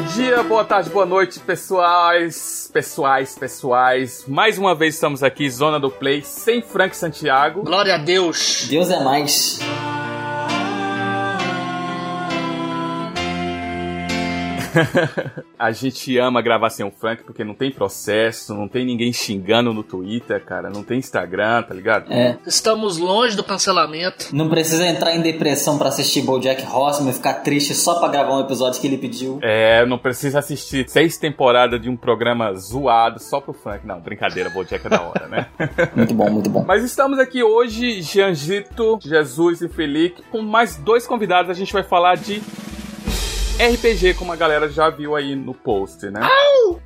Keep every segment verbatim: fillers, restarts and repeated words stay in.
dia, boa tarde, boa noite, pessoais, pessoais, pessoais. Mais uma vez estamos aqui, Zona do Play, sem Frank Santiago. Glória a Deus. Deus é mais. A gente ama gravar sem o Frank porque não tem processo, não tem ninguém xingando no Twitter, cara, não tem Instagram, tá ligado? É. Estamos longe do cancelamento. Não precisa entrar em depressão pra assistir BoJack Horseman e ficar triste só pra gravar um episódio que ele pediu. É, não precisa assistir seis temporadas de um programa zoado só pro Frank. Não, brincadeira, BoJack é da hora, né? Muito bom, muito bom. Mas estamos aqui hoje, Jeanzito, Jesus e Felipe, com mais dois convidados. A gente vai falar de R P G, como a galera já viu aí no post, né? Au!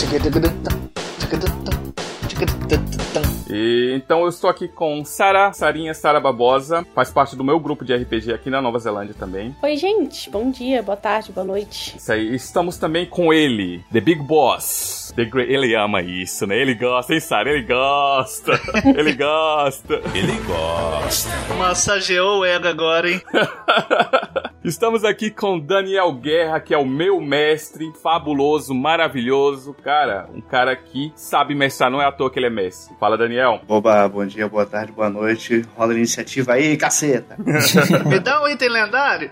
E, então eu estou aqui com Sara, Sarinha, Sara Barbosa, faz parte do meu grupo de R P G aqui na Nova Zelândia também. Oi, gente, bom dia, boa tarde, boa noite. Isso aí, estamos também com ele, The Big Boss. The Great... Ele ama isso, né? Ele gosta, hein, Sara? Ele gosta. Ele gosta. Ele gosta. Massageou o ego agora, hein? Estamos aqui com Daniel Guerra, que é o meu mestre, fabuloso, maravilhoso. Cara, um cara que sabe mestrar, não é à toa que ele é mestre. Fala, Daniel. Oba, bom dia, boa tarde, boa noite. Rola a iniciativa aí, caceta. Me dá um item lendário?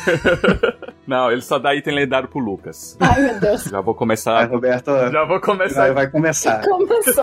Não, ele só dá item lendário pro Lucas. Ai, meu Deus. Já vou começar. Vai, Roberto. Já vou começar. Vai, vai começar. Começou.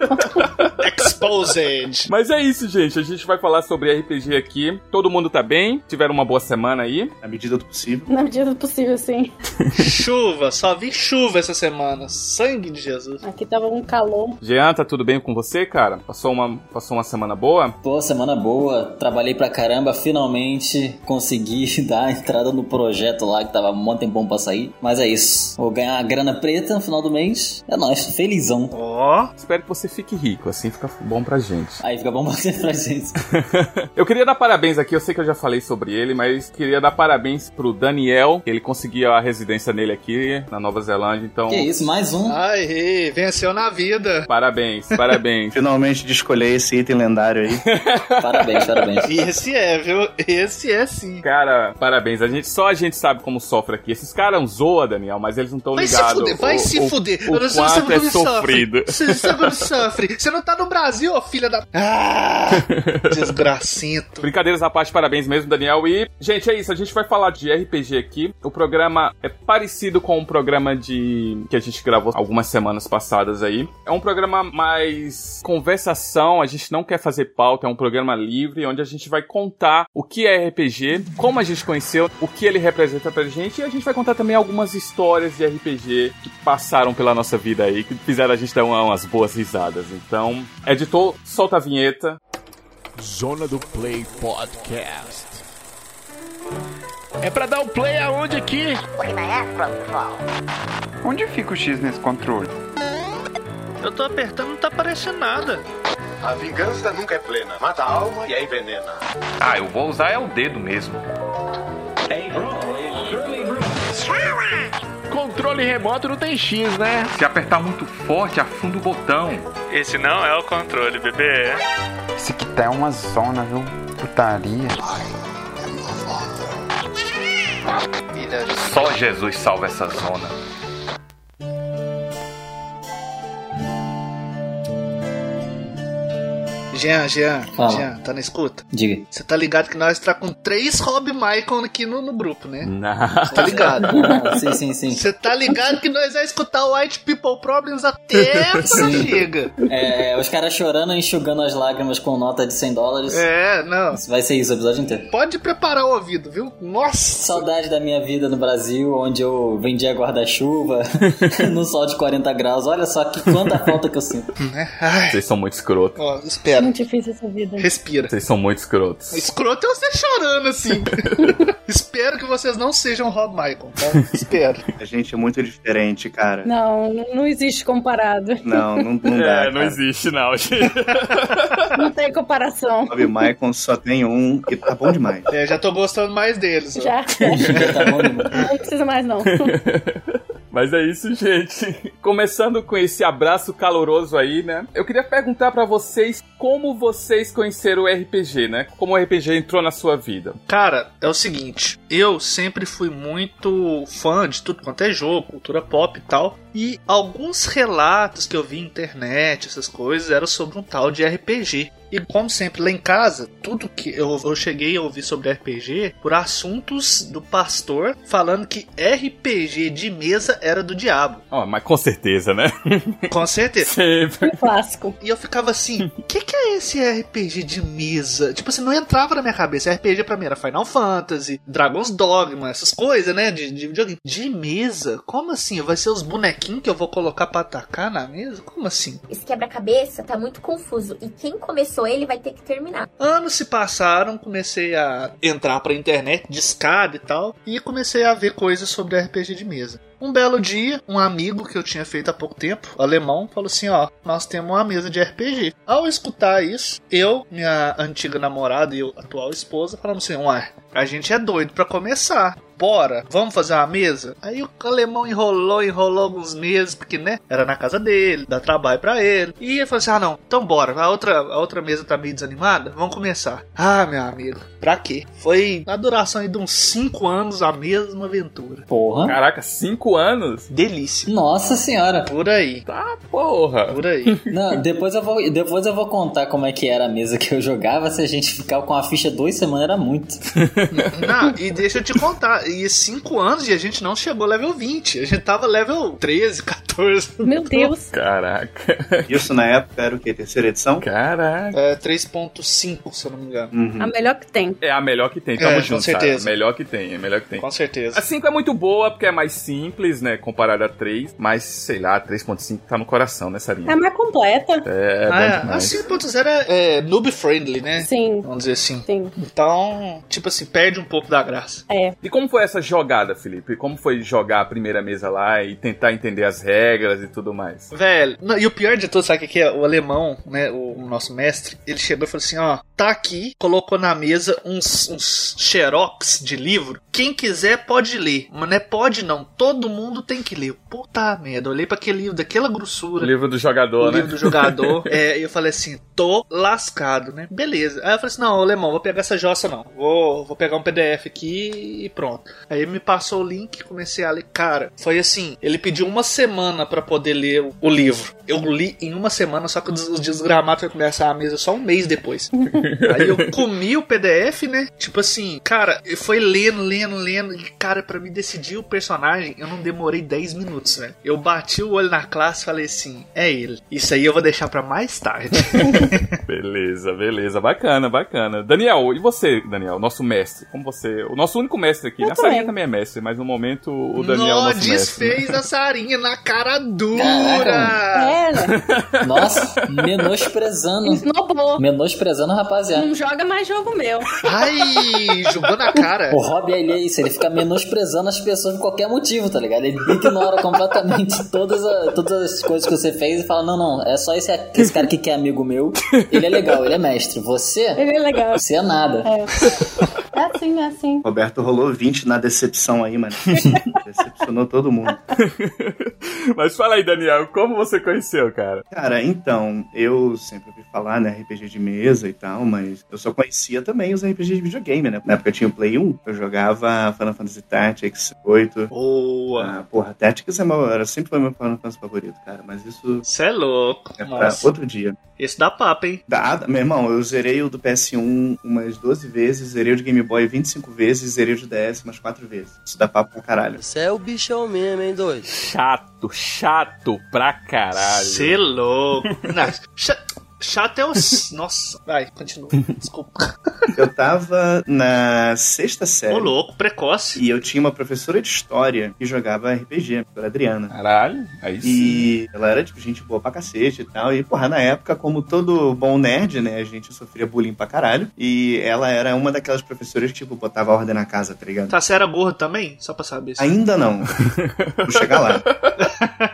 Exposed. Mas é isso, gente. A gente vai falar sobre R P G aqui. Todo mundo tá bem? Tiveram uma boa semana aí? Na medida do possível. Na medida do possível, sim. Chuva, só vi chuva essa semana. Sangue de Jesus. Aqui tava um calor. Jean, tá tudo bem com você, cara? Passou uma, passou uma semana boa? Pô, semana boa. Trabalhei pra caramba. Finalmente consegui dar a entrada no projeto lá que tava um monte de tempão pra sair. Mas é isso. Vou ganhar a grana preta no final do mês. É nóis, felizão. Ó. Oh. Espero que você fique rico, assim fica bom pra gente. Aí fica bom pra gente. Eu queria dar parabéns aqui, eu sei que eu já falei sobre ele, mas queria dar parabéns pro Daniel, que ele conseguiu a residência nele aqui na Nova Zelândia, então... Que isso, mais um. Ai, venceu na vida. Parabéns, parabéns. Finalmente de escolher esse item lendário aí. Parabéns, parabéns. Esse é, viu? Esse é sim. Cara, parabéns. A gente, só a gente sabe como sofre aqui. Esses caras zoam, Daniel, mas eles não estão ligados. Vai se fuder, vai o, se o, fuder. O, o quanto é sofrido. Você sabe onde sofre. Você não tá no Brasil, ó, filha da... Ah, desgracento. Brincadeiras à parte, parabéns mesmo, Daniel. E, gente, é isso. A gente vai falar de R P G aqui. O programa é parecido com o programa de que a gente gravou algumas semanas passadas aí. É um programa mais conversação. A gente não quer fazer pauta. É um programa livre, onde a gente vai contar o que é R P G, como a gente conheceu, o que ele representa pra gente. E a gente vai contar também algumas histórias de R P G que passaram pela nossa vida aí, que fizeram a gente dar uma, umas boas risadas. Então, editor, solta a vinheta. Zona do Play Podcast. É pra dar o play aonde aqui? Onde fica o X nesse controle? Eu tô apertando, não tá aparecendo nada. A vingança nunca é plena. Mata a alma e a envenena. Ah, eu vou usar é o dedo mesmo. Controle remoto não tem X, né? Se apertar muito forte, afunda o botão. Esse não é o controle, bebê. Esse aqui tá uma zona, viu? Putaria. Só Jesus salva essa zona. Jean, Jean, Fala. Jean, tá na escuta? Diga. Você tá ligado que nós tá com três Rob Michael aqui no, no grupo, né? Não. Você tá ligado? Ah, sim, sim, sim. Você tá ligado que nós vamos escutar o White People Problems até quando chega. É, os caras chorando e enxugando as lágrimas com nota de cem dólares. É, não. Vai ser isso o episódio inteiro. Pode preparar o ouvido, viu? Nossa! Saudade da minha vida no Brasil, onde eu vendia guarda-chuva no sol de quarenta graus. Olha só que quanta falta que eu sinto. Ai. Vocês são muito escrotos. Ó, espera. Muito difícil essa vida. Respira. Vocês são muito escrotos. Escroto é você chorando assim. Espero que vocês não sejam Rob Michael, tá? Espero. A gente é muito diferente, cara. Não, não existe comparado. Não, não, não dá, É, não cara. existe, não. Não tem comparação. Rob Michael só tem um que tá bom demais. É, já tô gostando mais deles. Ó. Já. Tá bom, né? Não precisa mais, não. Mas é isso, gente. Começando com esse abraço caloroso aí, né? Eu queria perguntar pra vocês como vocês conheceram o R P G, né? Como o R P G entrou na sua vida. Cara, é o seguinte, eu sempre fui muito fã de tudo quanto é jogo, cultura pop e tal. E alguns relatos que eu vi na internet, essas coisas, eram sobre um tal de R P G. E como sempre lá em casa, tudo que eu, eu cheguei a ouvir sobre R P G por assuntos do pastor falando que R P G de mesa era do diabo. Ó, oh, mas com certeza, né? Com certeza. Sempre. Um clássico. E eu ficava assim, o que, que é esse R P G de mesa? Tipo assim, não entrava na minha cabeça. R P G pra mim era Final Fantasy, Dragon's Dogma, essas coisas, né? De, de videogame. De mesa? Como assim? Vai ser os bonequinhos que eu vou colocar pra atacar na mesa? Como assim? Esse quebra-cabeça tá muito confuso. E quem começou ele vai ter que terminar. Anos se passaram, comecei a entrar pra internet, discada e tal, e comecei a ver coisas sobre R P G de mesa. Um belo dia, um amigo que eu tinha feito há pouco tempo, alemão, falou assim, ó, nós temos uma mesa de R P G. Ao escutar isso, eu, minha antiga namorada e eu, atual esposa, falamos assim, ué, a gente é doido pra começar. Bora, vamos fazer uma mesa? Aí o alemão enrolou, enrolou alguns meses, porque, né, era na casa dele, dá trabalho pra ele. E ele falou assim, ah não, então bora, a outra, a outra mesa tá meio desanimada, vamos começar. Ah, meu amigo, pra quê? Foi na duração aí de uns cinco anos a mesma aventura. Porra. Caraca, cinco anos? Delícia. Nossa senhora. Por aí. Tá, porra. Por aí. Não, depois eu vou, depois eu vou contar como é que era a mesa que eu jogava. Se a gente ficava com a ficha duas semanas, era muito. Não, e deixa eu te contar, e cinco anos e a gente não chegou level vinte. A gente tava level treze, catorze. Meu Deus. Caraca. Isso na época era o quê? Terceira edição? Caraca. É três ponto cinco, se eu não me engano. Uhum. A melhor que tem. É a melhor que tem, tamo É, junto, com certeza. Sarah. Melhor que tem, é melhor que tem. Com certeza. A cinco é muito boa porque é mais simples, né, comparada a três, mas, sei lá, três ponto cinco tá no coração, né, Sarinha? É mais completa. É, é bom Ah, é. A demais. cinco ponto zero é, é noob friendly, né? Sim. Vamos dizer assim. Sim. Então, tipo assim, perde um pouco da graça. É. E como foi essa jogada, Felipe? Como foi jogar a primeira mesa lá e tentar entender as regras e tudo mais? Velho, não, e o pior de tudo, sabe o que é? O alemão, né, o, o nosso mestre, ele chegou e falou assim, ó, tá aqui, colocou na mesa uns, uns xerox de livro, quem quiser pode ler, mas não é pode não, todo mundo tem que ler. Puta merda, eu olhei pra aquele livro daquela grossura. O livro do jogador, o né? livro do jogador, é, e eu falei assim, tô lascado, né? Beleza. Aí eu falei assim, não, alemão, vou pegar essa jossa não, vou, vou pegar um P D F aqui e pronto. Aí ele me passou o link, comecei a ler, cara, foi assim, ele pediu uma semana pra poder ler o, o livro. Eu li em uma semana, só que os desgramados vai começar a mesa só um mês depois. Aí eu comi o P D F, né? Tipo assim, cara, foi lendo, lendo, lendo. E, cara, pra me decidir o personagem, eu não demorei dez minutos, velho. Eu bati o olho na classe e falei assim, é ele. Isso aí eu vou deixar pra mais tarde. Beleza, beleza. Bacana, bacana. Daniel, e você, Daniel? Nosso mestre. Como você... O nosso único mestre aqui. Eu A Sarinha também. também é mestre, mas no momento o Daniel é o Nó, nosso mestre. desfez a Sarinha na cara dura. Caraca. É, né? Nossa, menosprezando. Snowball. Menosprezando o rapaziada. Não joga mais jogo meu. Ai, jogou na cara. O Rob, ele é isso, ele fica menosprezando as pessoas por qualquer motivo, tá ligado? Ele ignora completamente todas, a, todas as coisas que você fez e fala, não, não, é só esse, esse cara aqui que é amigo meu, ele é legal, ele é mestre. Você, Ele é legal. você é nada. É. É assim, é assim. Roberto rolou vinte na decepção aí, mano. Decepcionou todo mundo. Mas fala aí, Daniel, como você conheceu, cara? Cara, então, eu sempre ouvi falar, né, R P G de mesa e tal, mas eu só conhecia também os R P Gs de videogame, né? Na época eu tinha o Play um, eu jogava Final Fantasy Tactics oito. Boa. Ah, porra, Tactics é meu, era, sempre foi meu Final Fantasy favorito, cara, mas isso Você é louco. é pra Nossa. outro dia. Esse dá papo, hein? Dá, meu irmão, eu zerei o do P S um umas doze vezes, zerei o de Game Boy vinte e cinco vezes, zerei o de D S umas quatro vezes. Isso dá papo pra caralho. Você é o bichão mesmo, hein, doido? Chato, chato pra caralho. Você é louco. Não, cha- chato é os... Nossa, vai, continua. Desculpa. Eu tava na sexta série. Ô, louco, precoce. E eu tinha uma professora de história que jogava R P G, a professora Adriana. Caralho, aí sim. E ela era, tipo, gente boa pra cacete e tal. E, porra, na época, como todo bom nerd, né, a gente sofria bullying pra caralho. E ela era uma daquelas professoras que, tipo, botava ordem na casa, tá ligado? Tá, você era gordo também? Só pra saber. Ainda não. Vou chegar lá.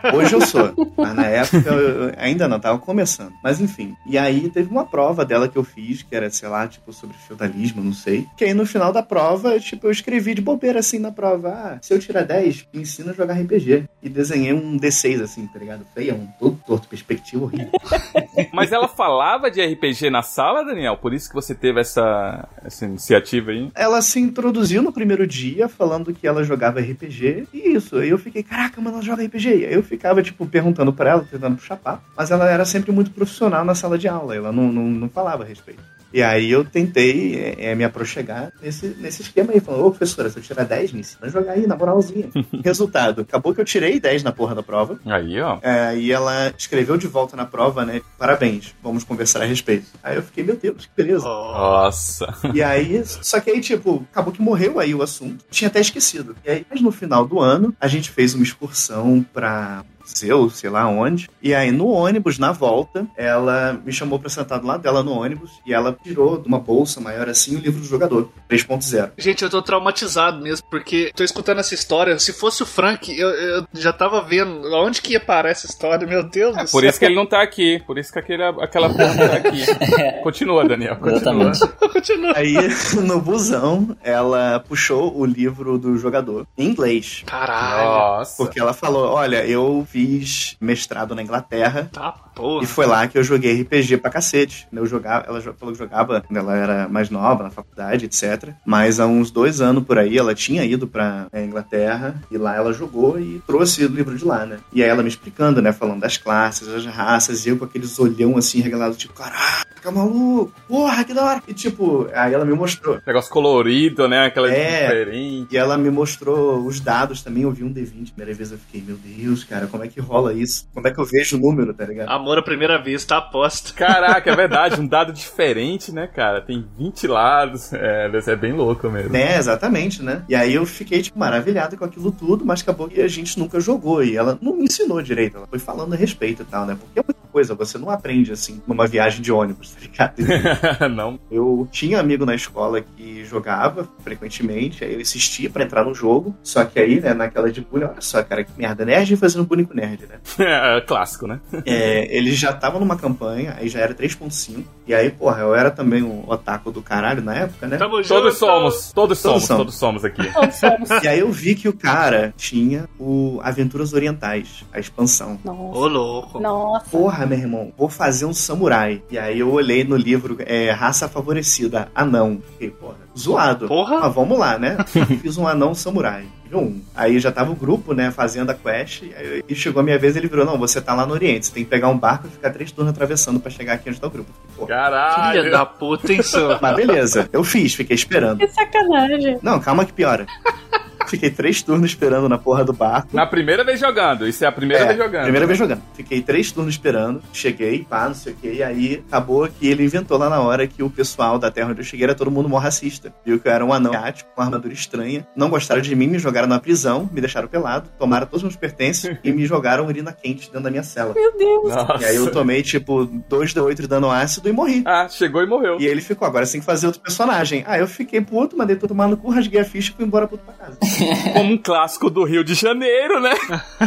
Hoje eu sou, mas na época eu ainda não, tava começando. Mas enfim, e aí teve uma prova dela que eu fiz, que era, sei lá, tipo, sobre feudalismo, não sei. Que aí no final da prova, tipo, eu escrevi de bobeira assim na prova, ah, se eu tirar dez, me ensina a jogar R P G. E desenhei um D seis assim, tá ligado? Feião, todo torto, perspectiva horrível. Mas ela falava de R P G na sala, Daniel? Por isso que você teve essa, essa iniciativa aí? Ela se introduziu no primeiro dia falando que ela jogava R P G e isso. Aí eu fiquei, caraca, mano, ela joga R P G. Aí eu ficava, tipo, perguntando pra ela, tentando puxar papo. Mas ela era sempre muito profissional na sala de aula. Ela não, não, não falava a respeito. E aí eu tentei é, é, me aproxegar nesse, nesse esquema aí, falando, ô professora, se eu tirar dez, me ensina a jogar aí, na moralzinha. Resultado, acabou que eu tirei dez na porra da prova. Aí, ó. É, e ela escreveu de volta na prova, né, parabéns, vamos conversar a respeito. Aí eu fiquei, meu Deus, que beleza. Nossa. E aí, só que aí, tipo, acabou que morreu aí o assunto. Tinha até esquecido. E aí, mas no final do ano, a gente fez uma excursão pra Zeus, sei lá onde. E aí, no ônibus, na volta, ela me chamou pra sentar do lado dela no ônibus e ela tirou de uma bolsa maior assim o livro do jogador, três ponto zero. Gente, eu tô traumatizado mesmo, porque tô escutando essa história. Se fosse o Frank, eu, eu já tava vendo onde que ia parar essa história, meu Deus é, do céu. Por isso que ele não tá aqui, por isso que aquele, aquela porra não tá aqui. Continua, Daniel, continua. continua. Aí, no busão, ela puxou o livro do jogador em inglês. Caralho. Nossa. Porque ela falou, olha, eu fiz mestrado na Inglaterra. Tá, porra. E foi lá que eu joguei R P G pra cacete. Eu jogava, ela falou que jogava quando ela era mais nova, na faculdade, etcétera. Mas há uns dois anos por aí, ela tinha ido pra é, Inglaterra, e lá ela jogou e trouxe o livro de lá, né? E aí ela me explicando, né? Falando das classes, das raças, e eu com aqueles olhão assim, regalado, tipo, caraca, maluco, porra, que da hora. E tipo, aí ela me mostrou. Negócio colorido, né? Aquela é, diferente. E ela me mostrou os dados também, eu vi um D vinte, primeira vez eu fiquei, meu Deus, cara, como é que rola isso? Como é que eu vejo o número, tá ligado? Amor à primeira vez, tá aposta. Caraca, é verdade, um dado diferente, né, cara? Tem vinte lados, é, deve ser bem louco mesmo. É, exatamente, né? E aí eu fiquei, tipo, maravilhado com aquilo tudo, mas acabou que a gente nunca jogou, e ela não me ensinou direito, ela foi falando a respeito e tal, né? Porque é muita coisa, você não aprende, assim, numa viagem de ônibus, tá ligado? Não. Eu tinha amigo na escola que jogava frequentemente, aí eu insistia pra entrar no jogo, só que aí, né, naquela de bullying, olha só, cara, que merda, nerd fazendo bullying com nerd, né? É, clássico, né? É, eles já estavam numa campanha, aí já era três ponto cinco, e aí, porra, eu era também um otaku do caralho na época, né? Tamo todos junto. somos, todos, todos somos, somos, todos somos aqui. Todos somos. E aí eu vi que o cara tinha o Aventuras Orientais, a expansão. Nossa. Ô, louco. Nossa. Porra, meu irmão, vou fazer um samurai. E aí eu olhei no livro, é, raça favorecida, anão. Fiquei, porra, zoado. Porra. Mas vamos lá, né? Fiz um anão samurai. Um. Aí já tava o grupo, né, fazendo a quest, e chegou a minha vez, ele virou, não, você tá lá no Oriente, você tem que pegar um barco e ficar três turnos atravessando pra chegar aqui onde tá o grupo. Fiquei, caralho! Filha da puta, hein, senhor? Mas beleza, eu fiz, fiquei esperando. Que sacanagem. Não, calma que piora. Fiquei três turnos esperando na porra do barco. Na primeira vez jogando, isso é a primeira é, vez jogando. Primeira vez jogando. Fiquei três turnos esperando, cheguei, pá, não sei o que, e aí acabou que ele inventou lá na hora que o pessoal da terra onde eu cheguei era todo mundo mó racista. Viu que eu era um anão asiático, com uma armadura estranha, não gostaram de mim, me jogaram na prisão, me deixaram pelado, tomaram todos os meus pertences e me jogaram urina quente dentro da minha cela. Meu Deus! Nossa. E aí eu tomei, tipo, dois D oito de dano ácido e morri. Ah, chegou e morreu. E ele ficou, agora você tem que fazer outro personagem. Ah, eu fiquei puto, mandei tudo tomar no cu, rasguei a ficha e fui embora puto pra casa. Como um clássico do Rio de Janeiro, né?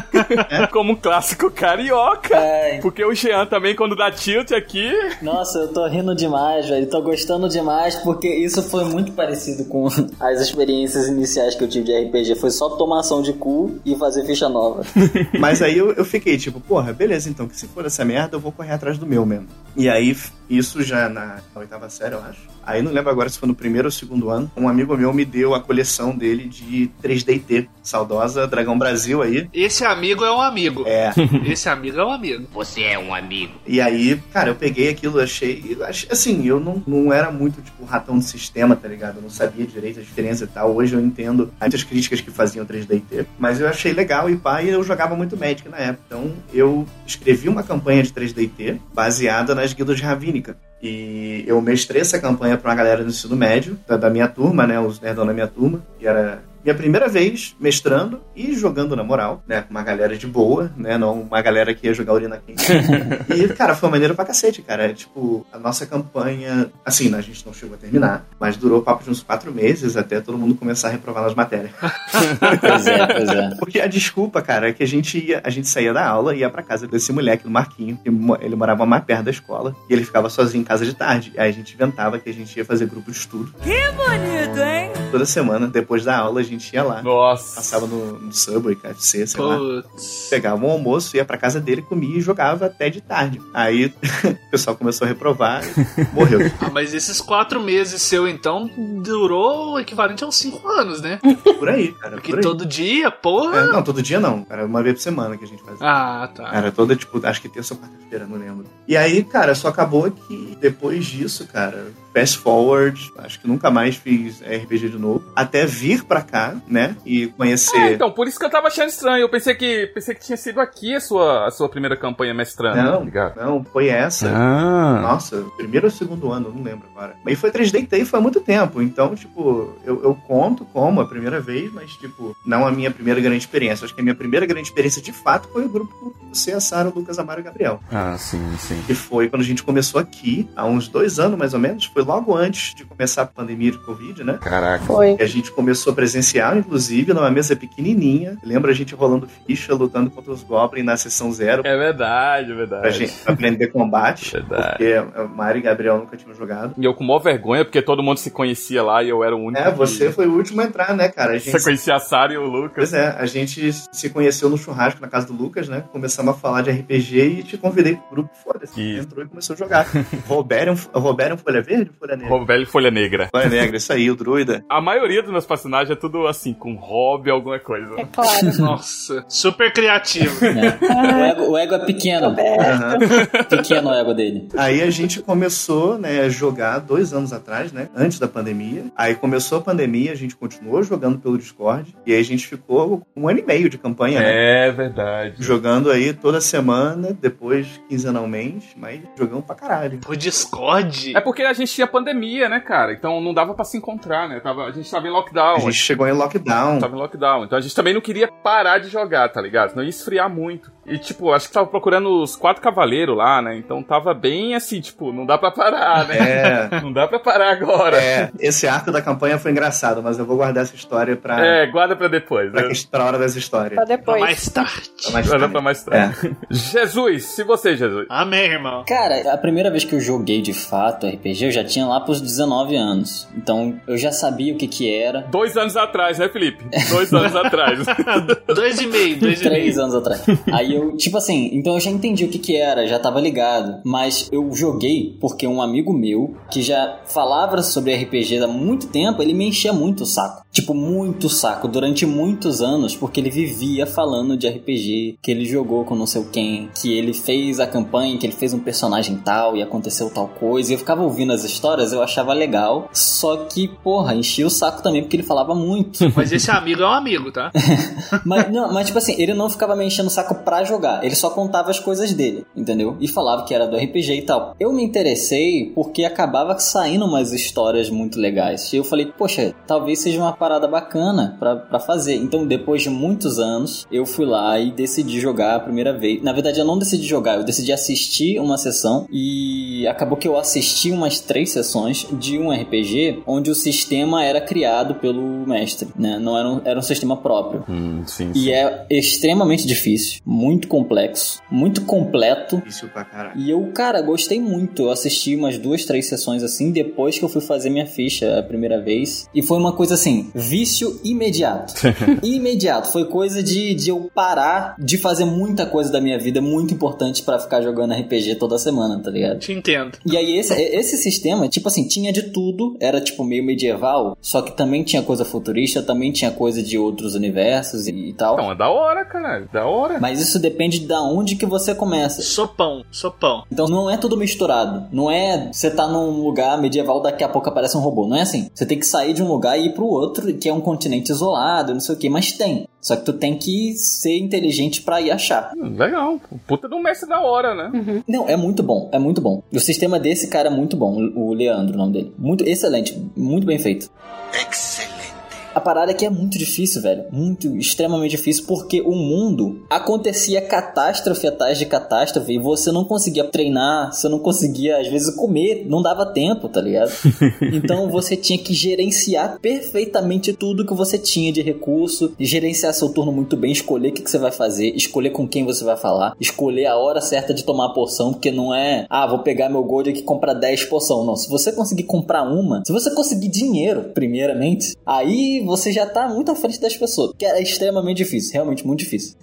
É. Como um clássico carioca. Ai. Porque o Jean também, quando dá tilt aqui... Nossa, eu tô rindo demais, velho. Tô gostando demais, porque isso foi muito parecido com as experiências iniciais que eu tive de R P G. Foi só tomação de cu e fazer ficha nova. Mas aí eu, eu fiquei tipo, porra, beleza, então, que se for essa merda, eu vou correr atrás do meu mesmo. E aí, isso já na oitava série, eu acho. Aí não lembro agora se foi no primeiro ou segundo ano. Um amigo meu me deu a coleção dele de três D T. Saudosa Dragão Brasil aí. Esse amigo é um amigo. É. Esse amigo é um amigo. Você é um amigo. E aí, cara, eu peguei aquilo, achei... Assim, eu não, não era muito, tipo, ratão de sistema, tá ligado? Eu não sabia direito a diferença e tal. Hoje eu entendo muitas críticas que faziam três D T. Mas eu achei legal e pá, e eu jogava muito Magic na época. Então, eu escrevi uma campanha de três D T baseada nas guildas de Ravnica. E eu mestrei essa campanha pra uma galera do ensino médio, da, da minha turma, né? Os nerdão da minha turma, que era minha primeira vez mestrando e jogando na moral, né? Com uma galera de boa, né? Não uma galera que ia jogar urina quente. E, cara, foi maneiro pra cacete, cara. É, tipo, a nossa campanha, assim, a gente não chegou a terminar, mas durou papo de uns quatro meses até todo mundo começar a reprovar nas matérias. Pois é, pois é. Porque a desculpa, cara, é que a gente ia, a gente saía da aula e ia pra casa desse moleque, do Marquinho, que ele morava mais perto da escola, e ele ficava sozinho em casa de tarde. Aí a gente inventava que a gente ia fazer grupo de estudo. Que bonito, hein? Toda semana, depois da aula, a gente ia lá. Nossa. Passava no, no Subway, K F C, sei Putz. lá. Pegava um almoço, ia pra casa dele, comia e jogava até de tarde. Aí o pessoal começou a reprovar e morreu. Ah, mas esses quatro meses seu, então, durou o equivalente aos cinco anos, né? Por aí, cara. Porque por aí. todo dia, porra... É, não, todo dia não. Era uma vez por semana que a gente fazia. Ah, tá. Era toda, tipo, acho que terça ou quarta-feira, não lembro. E aí, cara, só acabou que depois disso, cara, fast forward, acho que nunca mais fiz R P G de novo. Até vir pra cá, né? E conhecer... É, então, por isso que eu tava achando estranho. Eu pensei que, pensei que tinha sido aqui a sua, a sua primeira campanha mestrando. Não, ligado? não, foi essa. Ah. Nossa, primeiro ou segundo ano, não lembro agora. Mas foi três D T foi há muito tempo. Então, tipo, eu, eu conto como a primeira vez, mas, tipo, não a minha primeira grande experiência. Acho que a minha primeira grande experiência, de fato, foi o grupo com você, a Sara, o Lucas, Amaro e o Gabriel. Ah, sim, sim. Que foi quando a gente começou aqui, há uns dois anos, mais ou menos. Foi logo antes de começar a pandemia de Covid, né? Caraca. Foi. E a gente começou presencial, inclusive, numa mesa pequenininha. Lembra a gente rolando ficha, lutando contra os Goblins na sessão zero. É verdade, é verdade. Pra gente aprender combate. Verdade. Porque o Mário e o Gabriel nunca tinham jogado. E eu com maior vergonha, porque todo mundo se conhecia lá e eu era o único. É, você que... foi o último a entrar, né, cara? A gente... Você conhecia a Sara e o Lucas. Pois é, a gente se conheceu no churrasco na casa do Lucas, né? Começamos a falar de R P G e te convidei pro grupo, foda-se. Isso. Entrou e começou a jogar. Roberium, Roberium Folha Verde ou Folha Negra? Robério Folha Negra. Folha Negra, isso aí, o druida. A maioria dos meus personagens é tudo assim, com hobby, alguma coisa. É claro. Nossa, super criativo. É. O, ego, o ego é pequeno. Uhum. Pequeno o ego dele. Aí a gente começou, né, a jogar dois anos atrás, né? Antes da pandemia. Aí começou a pandemia, a gente continuou jogando pelo Discord. E aí a gente ficou um ano e meio de campanha, né? É verdade. Jogando aí toda semana, depois quinzenalmente, mas jogamos pra caralho. Por Discord? É porque a gente tinha pandemia, né, cara? Então não dava pra se encontrar, né? Tava, a gente tava em lockdown. A gente chegou em lockdown. Tava em lockdown. Então a gente também não queria parar de jogar, tá ligado? Senão ia esfriar muito. E, tipo, acho que tava procurando os quatro cavaleiros lá, né? Então tava bem assim, tipo, não dá pra parar, né? É. Não dá pra parar agora. É, esse arco da campanha foi engraçado, mas eu vou guardar essa história pra... É, guarda pra depois. Pra, né? que, pra hora das histórias. Pra depois. Pra mais tarde. Pra mais Guarda tarde. pra mais tarde. É. Jesus, se você, Jesus. Amém, irmão. Cara, a primeira vez que eu joguei de fato R P G, eu já tinha lá pros dezenove anos. Então eu já sabia o que que era. Dois anos atrás, né, Felipe? Dois anos atrás. Dois e meio, dois e Três meio. anos atrás. Aí eu, tipo assim, então eu já entendi o que que era, já tava ligado. Mas eu joguei porque um amigo meu, que já falava sobre R P G há muito tempo, ele me enchia muito o saco. Tipo, muito saco, durante muitos anos, porque ele vivia falando de R P G, que ele jogou com não sei quem, que ele fez a campanha, que ele fez um personagem tal e aconteceu tal coisa. E eu ficava ouvindo as histórias, eu achava legal, só que, porra, enchia o saco também, porque ele falava muito. Mas esse amigo é um amigo, tá? mas, não, mas, tipo assim, ele não ficava me enchendo o saco pra jogar, ele só contava as coisas dele, entendeu? E falava que era do R P G e tal. Eu me interessei porque acabava saindo umas histórias muito legais. E eu falei, poxa, talvez seja uma parada bacana pra, pra fazer. Então, depois de muitos anos, eu fui lá e decidi jogar a primeira vez. Na verdade, eu não decidi jogar, eu decidi assistir uma sessão e acabou que eu assisti umas três sessões de um R P G onde o sistema era criado pelo mestre, né? Não era um, era um sistema próprio. Hum, sim, E sim. é extremamente difícil, muito complexo, muito completo. Difícil pra caralho. E eu, cara, gostei muito. Eu assisti umas duas, três sessões assim, depois que eu fui fazer minha ficha a primeira vez. E foi uma coisa assim, vício imediato. Imediato. Foi coisa de, de eu parar de fazer muita coisa da minha vida muito importante pra ficar jogando R P G toda semana, tá ligado? Te entendo. E aí esse, esse sistema, tipo assim, tinha de tudo. Era tipo meio medieval, só que também tinha coisa futurista, também tinha coisa de outros universos e, e tal. Não, é da hora, cara. Da hora. Mas isso depende de onde que você começa. Sopão, sopão. Então não é tudo misturado. Não é você tá num lugar medieval, daqui a pouco aparece um robô. Não é assim. Você tem que sair de um lugar e ir pro outro, que é um continente isolado, não sei o que, mas tem. Só que tu tem que ser inteligente pra ir achar. Hum, legal. Puta de um mestre da hora, né? Uhum. Não, é muito bom. É muito bom. O sistema desse cara é muito bom. O Leandro, o nome dele. Muito excelente. Muito bem feito. Excelente. A parada é que é muito difícil, velho. Muito, extremamente difícil, porque o mundo acontecia catástrofe atrás de catástrofe e você não conseguia treinar, você não conseguia, às vezes, comer, não dava tempo, tá ligado? Então você tinha que gerenciar perfeitamente tudo que você tinha de recurso, gerenciar seu turno muito bem, escolher o que, que você vai fazer, escolher com quem você vai falar, escolher a hora certa de tomar a poção, porque não é, ah, vou pegar meu gold aqui e comprar dez poção. Não, se você conseguir comprar uma, se você conseguir dinheiro, primeiramente, aí você já tá muito à frente das pessoas, que era extremamente difícil, realmente muito difícil.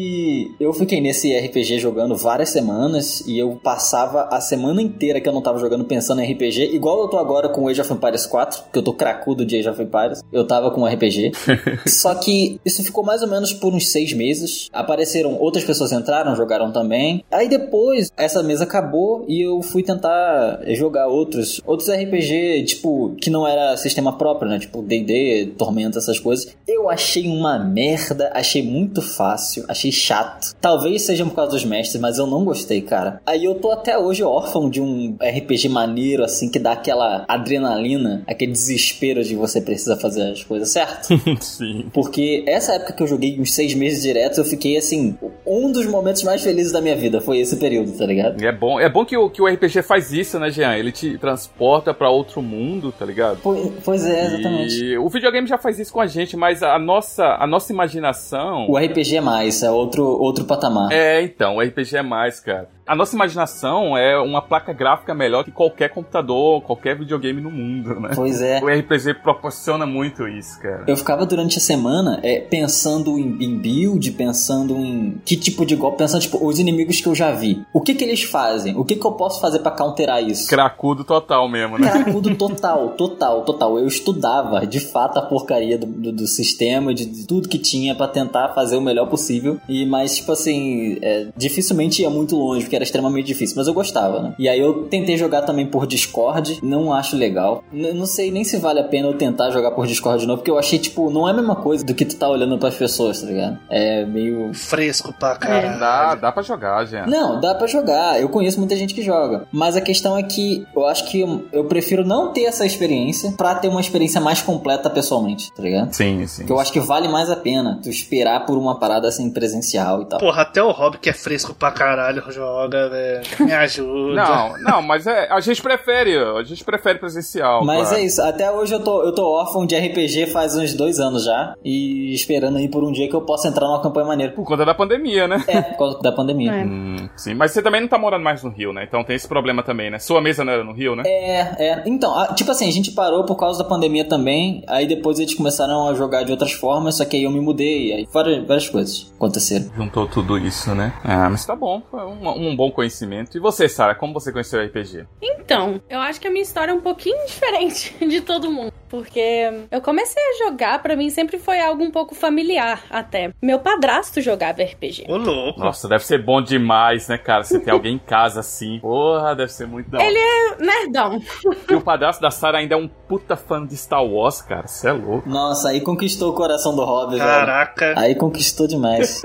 E eu fiquei nesse R P G jogando várias semanas e eu passava a semana inteira que eu não tava jogando pensando em R P G, igual eu tô agora com Age of Empires quatro, que eu tô cracudo de Age of Empires, eu tava com R P G. Só que isso ficou mais ou menos por uns seis meses, apareceram, outras pessoas entraram, jogaram também, aí depois essa mesa acabou e eu fui tentar jogar outros, outros R P G, tipo, que não era sistema próprio, né, tipo D e D, Tormenta, essas coisas. Eu achei uma merda, achei muito fácil, achei chato. Talvez seja por causa dos mestres, mas eu não gostei, cara. Aí eu tô até hoje órfão de um R P G maneiro, assim, que dá aquela adrenalina, aquele desespero de você precisa fazer as coisas certo. Sim. Porque essa época que eu joguei uns seis meses direto, eu fiquei, assim, um dos momentos mais felizes da minha vida foi esse período, tá ligado? E é bom, é bom que o, que o R P G faz isso, né, Jean? Ele te transporta pra outro mundo, tá ligado? Pois, pois é, exatamente. E o videogame já faz isso com a gente, mas a nossa, a nossa imaginação... O R P G é mais, é outro, outro patamar. É, então, o R P G é mais, cara. A nossa imaginação é uma placa gráfica melhor que qualquer computador, qualquer videogame no mundo, né? Pois é. O R P G proporciona muito isso, cara. Eu ficava durante a semana é, pensando em, em build, pensando em que tipo de golpe, pensando, tipo, os inimigos que eu já vi. O que que eles fazem? O que que eu posso fazer pra counterar isso? Cracudo total mesmo, né? Cracudo total, total, total. Eu estudava, de fato, a porcaria do, do, do sistema, de, de tudo que tinha pra tentar fazer o melhor possível. E, mas, tipo assim, é, dificilmente ia muito longe, porque era extremamente difícil, mas eu gostava, né? E aí eu tentei jogar também por Discord, não acho legal. N- não sei nem se vale a pena eu tentar jogar por Discord de novo, porque eu achei, tipo, não é a mesma coisa do que tu tá olhando pras pessoas, tá ligado? É meio... fresco pra caralho. É. Dá, dá pra jogar, gente. Não, dá pra jogar. Eu conheço muita gente que joga. Mas a questão é que eu acho que eu, eu prefiro não ter essa experiência pra ter uma experiência mais completa pessoalmente, tá ligado? Sim, sim. Porque eu acho que vale mais a pena tu esperar por uma parada assim presencial e tal. Porra, até o Rob que é fresco pra caralho joga, velho. Me ajuda. Não, não, mas é, a gente prefere, a gente prefere presencial. Mas claro. É isso, até hoje eu tô, eu tô órfão de R P G faz uns dois anos já, e esperando aí por um dia que eu possa entrar numa campanha maneira. Por conta da pandemia, né? É, por conta da pandemia. É. Hum, sim, mas você também não tá morando mais no Rio, né? Então tem esse problema também, né? Sua mesa não era no Rio, né? É, é. Então, a, tipo assim, a gente parou por causa da pandemia também, aí depois eles começaram a jogar de outras formas, só que aí eu me mudei, aí várias, várias coisas aconteceram. Juntou tudo isso, né? Ah, mas tá bom, foi um, um bom conhecimento. E você, Sarah, como você conheceu o R P G? Então, eu acho que a minha história é um pouquinho diferente de todo mundo. Porque eu comecei a jogar, pra mim sempre foi algo um pouco familiar até. Meu padrasto jogava R P G. Ô, louco. Nossa, deve ser bom demais, né, cara? Você tem alguém em casa assim. Porra, deve ser muito da hora. Ele é nerdão. E o padrasto da Sarah ainda é um puta fã de Star Wars, cara. Você é louco. Nossa, aí conquistou o coração do Rob, Caraca. Velho. Aí conquistou demais.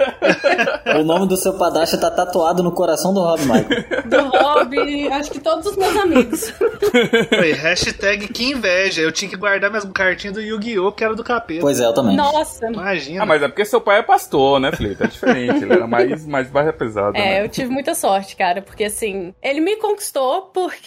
O nome do seu padrasto tá tatuado no coração do Rob, Michael. Do Rob, acho que todos os meus amigos. Foi, hashtag que inveja. Eu tinha que guardar minhas cartinhas do Yu-Gi-Oh! Que era do capeta. Pois é, eu também. Nossa. Imagina. Ah, mas é porque seu pai é pastor, né, Felipe? É diferente. Ele era mais, mais barra pesada. É, né? eu tive muita sorte, cara. Porque, assim, ele me conquistou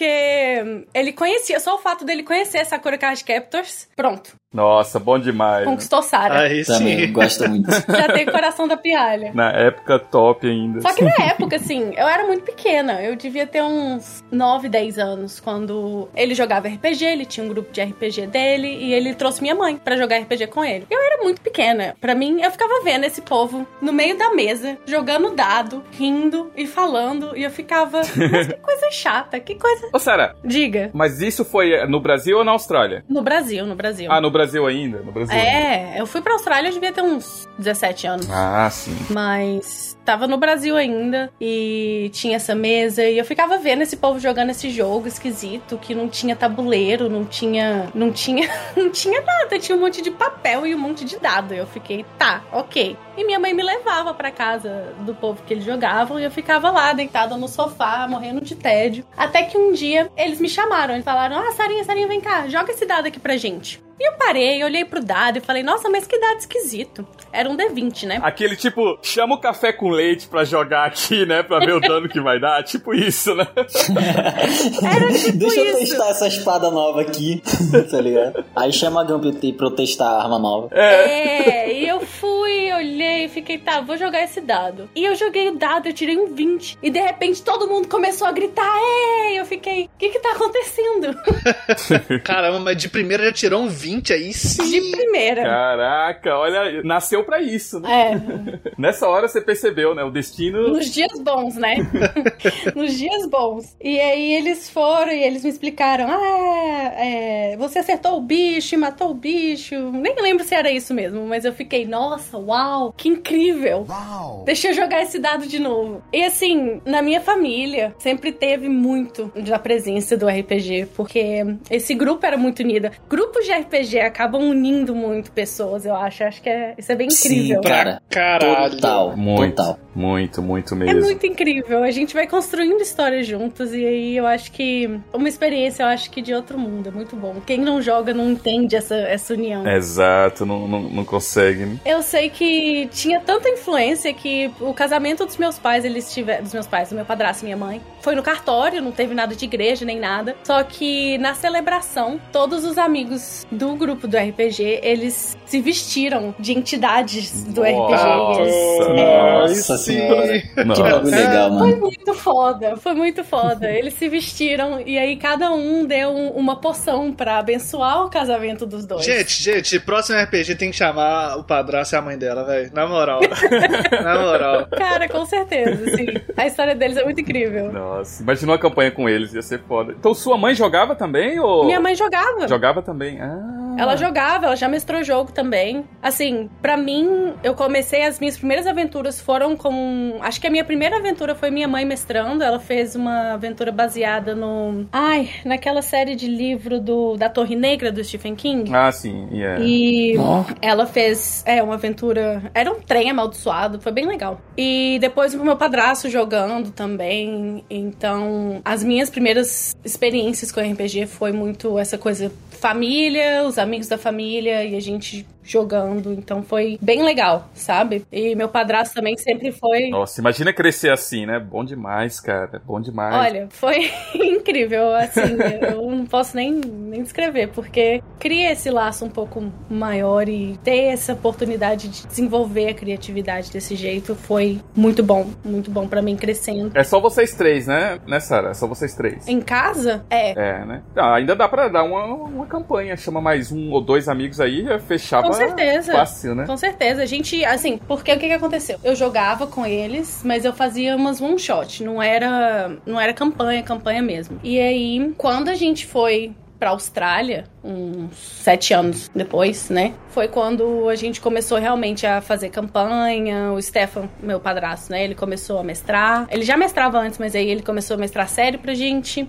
porque ele conhecia, só o fato dele conhecer Sakura Card Captors, pronto. Nossa, bom demais. Conquistou Sarah. Aí sim. Também gosto muito. Já tem coração da pirralha. Na época, top ainda. Só que na época, assim, eu era muito pequena. Eu devia ter uns nove, dez anos. Quando ele jogava R P G, ele tinha um grupo de R P G dele. E ele trouxe minha mãe pra jogar R P G com ele. Eu era muito pequena. Pra mim, eu ficava vendo esse povo no meio da mesa, jogando dado, rindo e falando. E eu ficava, mas que coisa chata, que coisa... Ô, Sarah. Diga. Mas isso foi no Brasil ou na Austrália? No Brasil, no Brasil. Ah, no Brasil ainda? No Brasil é, ainda. Eu fui pra Austrália, eu devia ter uns dezessete anos. Ah, sim. Mas tava no Brasil ainda e tinha essa mesa e eu ficava vendo esse povo jogando esse jogo esquisito, que não tinha tabuleiro, não tinha, não tinha, não tinha nada, tinha um monte de papel e um monte de dado. Eu fiquei, tá, ok. E minha mãe me levava pra casa do povo que eles jogavam e eu ficava lá, deitada no sofá, morrendo de tédio. Até que um dia eles me chamaram, eles falaram, ah, Sarinha, Sarinha, vem cá, joga esse dado aqui pra gente. E eu parei, olhei pro dado e falei, nossa, mas que dado esquisito. Era um D vinte, né? Aquele tipo, chama o café com leite pra jogar aqui, né? Pra ver o dano que vai dar. Tipo isso, né? Era tipo Deixa eu isso. testar essa espada nova aqui, tá ligado? Aí chama a Gunpei pra eu testar a arma nova. É. é, e eu fui, olhei, fiquei, tá, vou jogar esse dado. E eu joguei o dado, eu tirei um vinte. E de repente todo mundo começou a gritar, é! E eu fiquei, o que que tá acontecendo? Caramba, mas de primeira já tirou um vinte aí sim. De primeira. Caraca, olha, nasceu pra isso, né? É. Nessa hora você percebeu, né? O destino... Nos dias bons, né? Nos dias bons. E aí eles foram e eles me explicaram, ah, é, você acertou o bicho e matou o bicho. Nem lembro se era isso mesmo, mas eu fiquei, nossa, uau, que incrível. Uau. Deixa eu jogar esse dado de novo. E assim, na minha família, sempre teve muito da presença do R P G, porque esse grupo era muito unido. Grupos de R P G acabam unindo muito pessoas, eu acho. Acho que é, isso é bem incrível. Sim, cara. Caralho. Total. Muito, total. muito, muito mesmo. É muito incrível. A gente vai construindo histórias juntos e aí eu acho que uma experiência, eu acho que de outro mundo. É muito bom. Quem não joga não entende essa, essa união. Exato, não, não, não consegue. Né? Eu sei que tinha tanta influência que o casamento dos meus pais, eles tiveram, dos meus pais, do meu padrasto e minha mãe, foi no cartório, não teve nada de igreja nem nada. Só que na celebração, todos os amigos do grupo do R P G, eles se vestiram de entidades do Nossa, R P G. Eles, Nossa é, senhora. Nossa. Que bagulho legal, mano. Foi muito foda, foi muito foda. Eles se vestiram e aí cada um deu um, uma poção pra abençoar o casamento dos dois. Gente, gente, próximo R P G tem que chamar o padrasto e a mãe dela, velho. Na moral. Na moral. Cara, com certeza, sim. A história deles é muito incrível. Nossa, imaginou a campanha com eles, ia ser foda. Então sua mãe jogava também, ou... Minha mãe jogava. Jogava também, ah... Ela jogava, ela já mestrou jogo também. Assim, pra mim, eu comecei, as minhas primeiras aventuras foram com... Acho que a minha primeira aventura foi minha mãe mestrando. Ela fez uma aventura baseada no... Ai, naquela série de livro do, da Torre Negra, do Stephen King. Ah, sim, yeah. E oh. ela fez, é, uma aventura... Era um trem amaldiçoado, foi bem legal. E depois o meu padrasto jogando também. Então, as minhas primeiras experiências com R P G foi muito essa coisa... família, os amigos da família e a gente jogando, então foi bem legal, sabe? E meu padrasto também sempre foi... Nossa, imagina crescer assim, né? Bom demais, cara, bom demais. Olha, foi incrível, assim, eu não posso nem, nem descrever, porque cria esse laço um pouco maior e ter essa oportunidade de desenvolver a criatividade desse jeito foi muito bom, muito bom pra mim crescendo. É só vocês três, né, né, Sarah? É só vocês três. Em casa? É. É, né? Ah, ainda dá pra dar uma, uma campanha, chama mais um ou dois amigos aí, já fechava Com certeza. fácil, né? Com certeza. A gente, assim, porque o que que aconteceu? Eu jogava com eles, mas eu fazia umas one shot, não era, não era campanha, campanha mesmo. E aí, quando a gente foi pra Austrália, uns sete anos depois, né? Foi quando a gente começou realmente a fazer campanha. O Stefan, meu padrasto, né? Ele começou a mestrar. Ele já mestrava antes, mas aí ele começou a mestrar sério pra gente.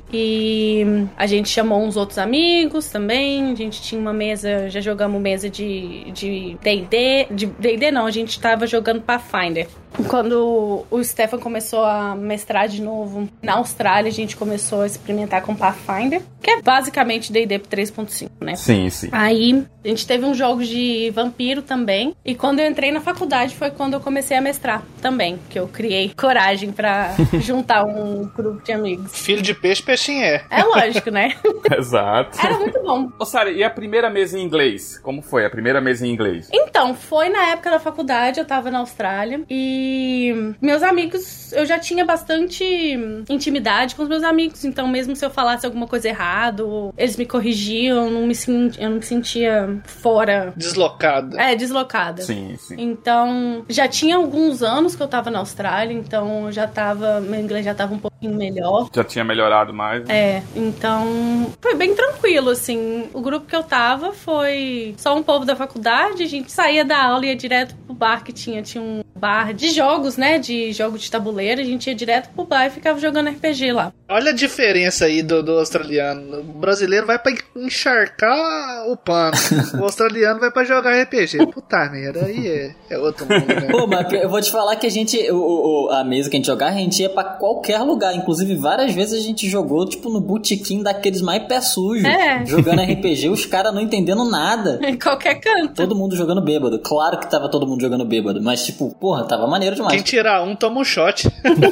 E a gente chamou uns outros amigos também. A gente tinha uma mesa, já jogamos mesa de de D e D. De D e D não, a gente tava jogando Pathfinder. Quando o Stefan começou a mestrar de novo na Austrália, a gente começou a experimentar com Pathfinder, que é basicamente D e D três ponto cinco, né? Sim, sim. Aí, a gente teve um jogo de vampiro também. E quando eu entrei na faculdade foi quando eu comecei a mestrar também, que eu criei coragem pra juntar um grupo de amigos. Filho de peixe, peixinho é. É lógico, né? Exato. Era muito bom. Ô, Sarah, e a primeira mesa em inglês? Como foi a primeira mesa em inglês? Então, foi na época da faculdade, eu tava na Austrália. E meus amigos, eu já tinha bastante intimidade com os meus amigos. Então, mesmo se eu falasse alguma coisa errada, eles me corrigiam, eu não me, senti, eu não me sentia fora. Deslocada. É, deslocada. Sim, sim. Então, já tinha alguns anos que eu tava na Austrália, então eu já tava, meu inglês já tava um pouquinho melhor. Já tinha melhorado mais. Né? É, então foi bem tranquilo, assim. O grupo que eu tava foi só um povo da faculdade, a gente saía da aula e ia direto pro bar que tinha, tinha um bar de jogos, né? De jogo de tabuleiro. A gente ia direto pro bar e ficava jogando R P G lá. Olha a diferença aí do, do australiano. O brasileiro vai pra encharcar o pano. O australiano vai pra jogar R P G. Puta merda, aí é, é outro mundo, né? Pô, mas eu vou te falar que a gente, o, o, a mesa que a gente jogava, a gente ia pra qualquer lugar. Inclusive, várias vezes a gente jogou, tipo, no botequim daqueles mais pé sujos. É. Jogando R P G, os caras não entendendo nada. Em qualquer canto. Todo mundo jogando bêbado. Claro que tava todo mundo jogando bêbado. Mas, tipo, porra, tava maneiro demais. Quem tirar um, toma um shot.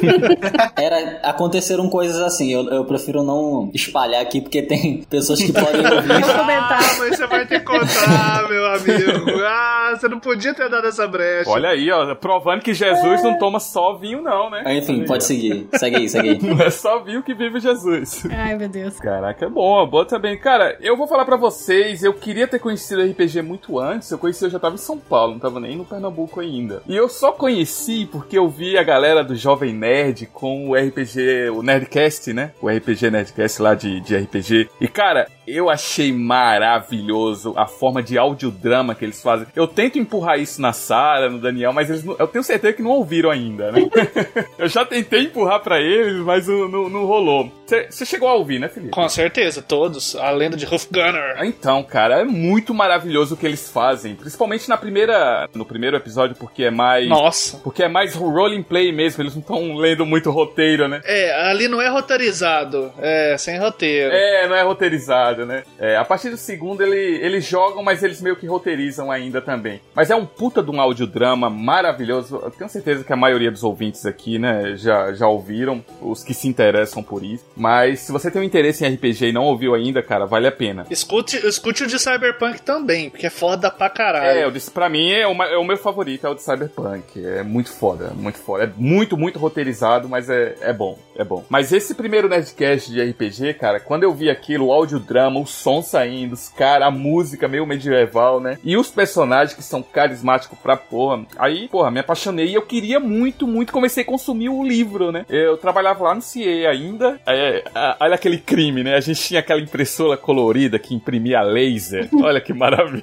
Era, aconteceram coisas assim. Eu, eu prefiro não espalhar aqui, porque tem pessoas que podem ouvir. Ah, mas você vai ter que contar, meu amigo. Ah, você não podia ter dado essa brecha. Olha aí, ó, provando que Jesus é. não toma só vinho, não, né? Enfim, pode seguir. Segue aí, segue aí. Não é só vinho que vive Jesus. Ai, meu Deus. Caraca, é bom, boa também. Cara, eu vou falar pra vocês, eu queria ter conhecido R P G muito antes. Eu conheci, eu já tava em São Paulo, não tava nem no Pernambuco ainda. E eu só conheci porque eu vi a galera do Jovem Nerd com o R P G, o Nerdcast, né? O R P G Nerdcast lá de, de R P G. E, cara, eu achei maravilhoso a forma de audiodrama que eles fazem. Eu tento empurrar isso na Sara, no Daniel, mas eles não, eu tenho certeza que não ouviram ainda, né? Eu já tentei empurrar pra eles, mas não, não, não rolou. Você chegou a ouvir, né, Felipe? Com certeza, todos. A lenda de Hufgunner. Então, cara, é muito maravilhoso o que eles fazem. Principalmente na primeira, no primeiro episódio, porque é mais... Nossa. Porque é mais role play mesmo, eles não estão lendo muito roteiro, né? É, ali não é roteirizado. É, sem roteiro. É, não é roteirizado, né? É, a partir do segundo, ele, eles jogam, mas eles meio que roteirizam ainda também. Mas é um puta de um audiodrama maravilhoso. Eu tenho certeza que a maioria dos ouvintes aqui, né, já, já ouviram, os que se interessam por isso. Mas se você tem um interesse em R P G e não ouviu ainda, cara, vale a pena. Escute, escute o de Cyberpunk também, porque é foda pra caralho. É, eu disse, pra mim é, uma, é o meu favorito, é o de Cyberpunk. É muito foda, muito foda. É muito, muito roteirizado, mas é, é bom, é bom. Mas esse primeiro Nerdcast de R P G, cara, quando eu vi aquilo, o audiodrama, o som saindo, os caras, a música meio medieval, né? E os personagens que são carismáticos pra porra. Aí, porra, me apaixonei e eu queria muito, muito, comecei a consumir o livro, né? Eu trabalhava lá no C I E ainda. É, olha aquele crime, né? A gente tinha aquela impressora colorida que imprimia laser. Olha que maravilha.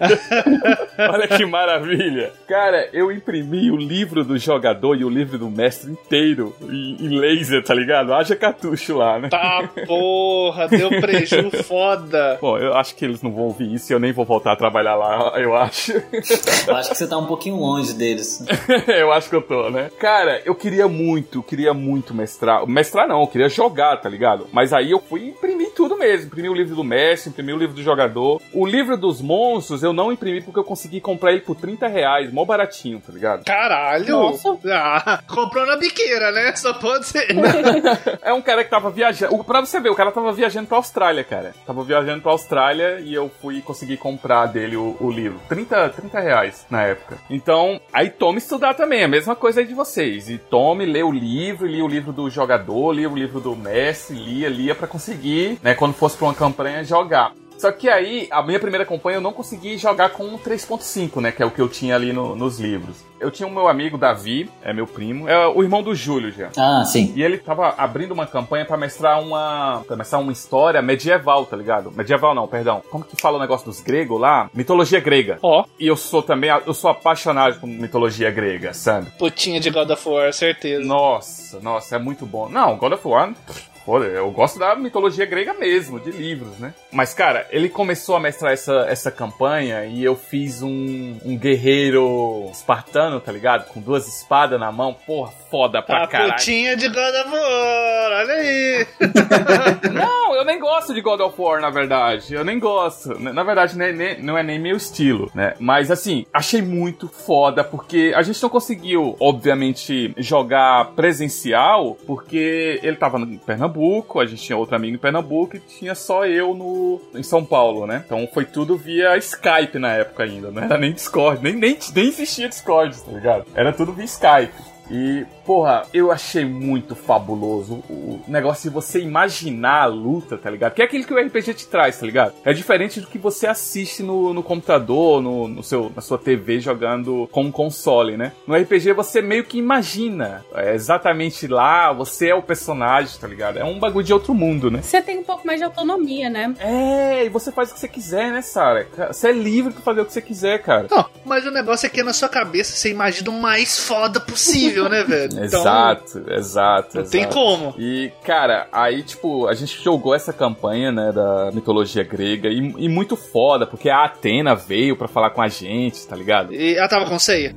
Olha que maravilha. Cara, eu imprimi o livro do jogador e o livro do mestre inteiro em, em laser, tá ligado? Haja cartucho lá, né? Tá, porra, deu preju foda. Bom, eu acho que eles não vão ouvir isso e eu nem vou voltar a trabalhar lá, eu acho. Eu acho que você tá um pouquinho longe deles. Eu acho que eu tô, né? Cara, eu queria muito, queria muito mestrar. Mestrar não, eu queria jogar, tá ligado? Mas aí eu fui imprimir tudo mesmo. Imprimi o livro do mestre, imprimi o livro do jogador. O livro dos monstros eu não imprimi porque eu consegui comprar ele por trinta reais, mó baratinho, tá ligado? Caralho! Nossa. Ah, comprou na biqueira, né? Só pode ser. É um cara que tava viajando. Pra você ver, o cara tava viajando pra Austrália, cara. Tava viajando pra Austrália e eu fui conseguir comprar dele o, o livro. trinta, trinta reais na época. Então, aí tome estudar também. A mesma coisa aí de vocês. E tome, lê o livro, li o livro do jogador, li o livro do mestre, lia, lia pra conseguir, né, quando fosse pra uma campanha, jogar. Só que aí, a minha primeira campanha eu não consegui jogar com o três ponto cinco, né? Que é o que eu tinha ali no, nos livros. Eu tinha o meu amigo Davi, é meu primo, é o irmão do Júlio já. Ah, sim. E ele tava abrindo uma campanha pra mestrar uma... Pra mestrar uma história medieval, tá ligado? Medieval não, perdão. Como que fala o negócio dos gregos lá? Mitologia grega. Ó. Oh. E eu sou também... Eu sou apaixonado por mitologia grega, sabe? Putinha de God of War, certeza. Nossa, nossa, é muito bom. Não, God of War... Pô, eu gosto da mitologia grega mesmo, de livros, né? Mas, cara, ele começou a mestrar essa, essa campanha e eu fiz um, um guerreiro espartano, tá ligado? Com duas espadas na mão. Porra, foda pra a caralho. Putinha de God of War, olha aí. Não, eu nem gosto de God of War, na verdade. Eu nem gosto. Na verdade, nem, nem, não é nem meu estilo, né? Mas, assim, achei muito foda, porque a gente não conseguiu, obviamente, jogar presencial, porque ele tava no Pernambuco, a gente tinha outro amigo em Pernambuco e tinha só eu no, em São Paulo, né? Então foi tudo via Skype na época ainda, não era nem Discord, nem, nem, nem existia Discord, tá ligado? Era tudo via Skype. E, porra, eu achei muito fabuloso o negócio de você imaginar a luta, tá ligado? Que é aquilo que o R P G te traz, tá ligado? É diferente do que você assiste no, no computador, no, no seu, na sua T V jogando com um console, né? No R P G você meio que imagina. É exatamente lá, você é o personagem, tá ligado? É um bagulho de outro mundo, né? Você tem um pouco mais de autonomia, né? É, e você faz o que você quiser, né, Sarah? Você é livre pra fazer o que você quiser, cara. Não, mas o negócio é que na sua cabeça você imagina o mais foda possível, né, velho? Então, exato, exato. Não exato. tem como. E, cara, aí, tipo, a gente jogou essa campanha, né, da mitologia grega e, e muito foda, porque a Atena veio pra falar com a gente, tá ligado? E ela tava com ceia?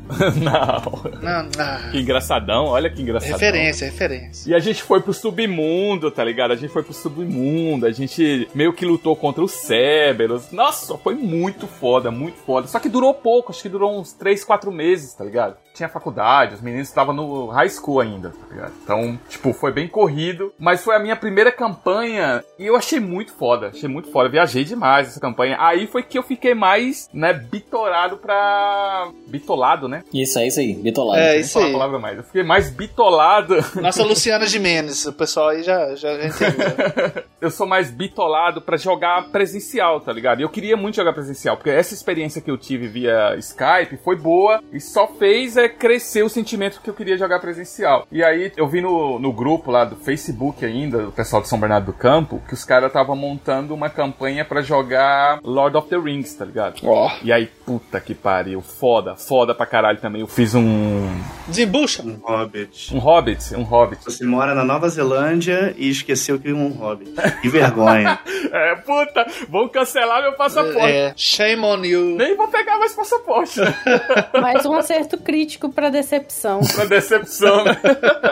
Não. Não, não. Que engraçadão, olha que engraçadão. Referência, referência. E a gente foi pro submundo, tá ligado? A gente foi pro submundo, a gente meio que lutou contra os Cerberus. Nossa, foi muito foda, muito foda. Só que durou pouco, acho que durou uns três, quatro meses, tá ligado? Tinha faculdade, os meninos estavam no high school ainda, tá ligado? Então, tipo, foi bem corrido, mas foi a minha primeira campanha e eu achei muito foda, achei muito foda, viajei demais essa campanha. Aí foi que eu fiquei mais, né, bitorado pra... bitolado, né? Isso, é isso aí, bitolado. É, isso aí. Palavra mais. Eu fiquei mais bitolado. Nossa Luciana Gimenez, o pessoal aí já, já, já entendeu. Eu sou mais bitolado pra jogar presencial, tá ligado? E eu queria muito jogar presencial, porque essa experiência que eu tive via Skype foi boa e só fez é, crescer o sentimento que eu queria jogar presencial. E aí eu vi no, no grupo lá do Facebook ainda, do pessoal de São Bernardo do Campo, que os caras estavam montando uma campanha pra jogar Lord of the Rings, tá ligado? Ó. Oh. E aí, puta que pariu, foda, foda pra caralho também. Eu fiz um... Desembucha. Um hobbit. Um hobbit, um hobbit. Você mora na Nova Zelândia e esqueceu que é um hobbit. Que vergonha. É, puta, vão cancelar meu passaporte. É, shame on you. Nem vou pegar mais passaporte. Mais um acerto crítico pra decepção. Pra decepção, né?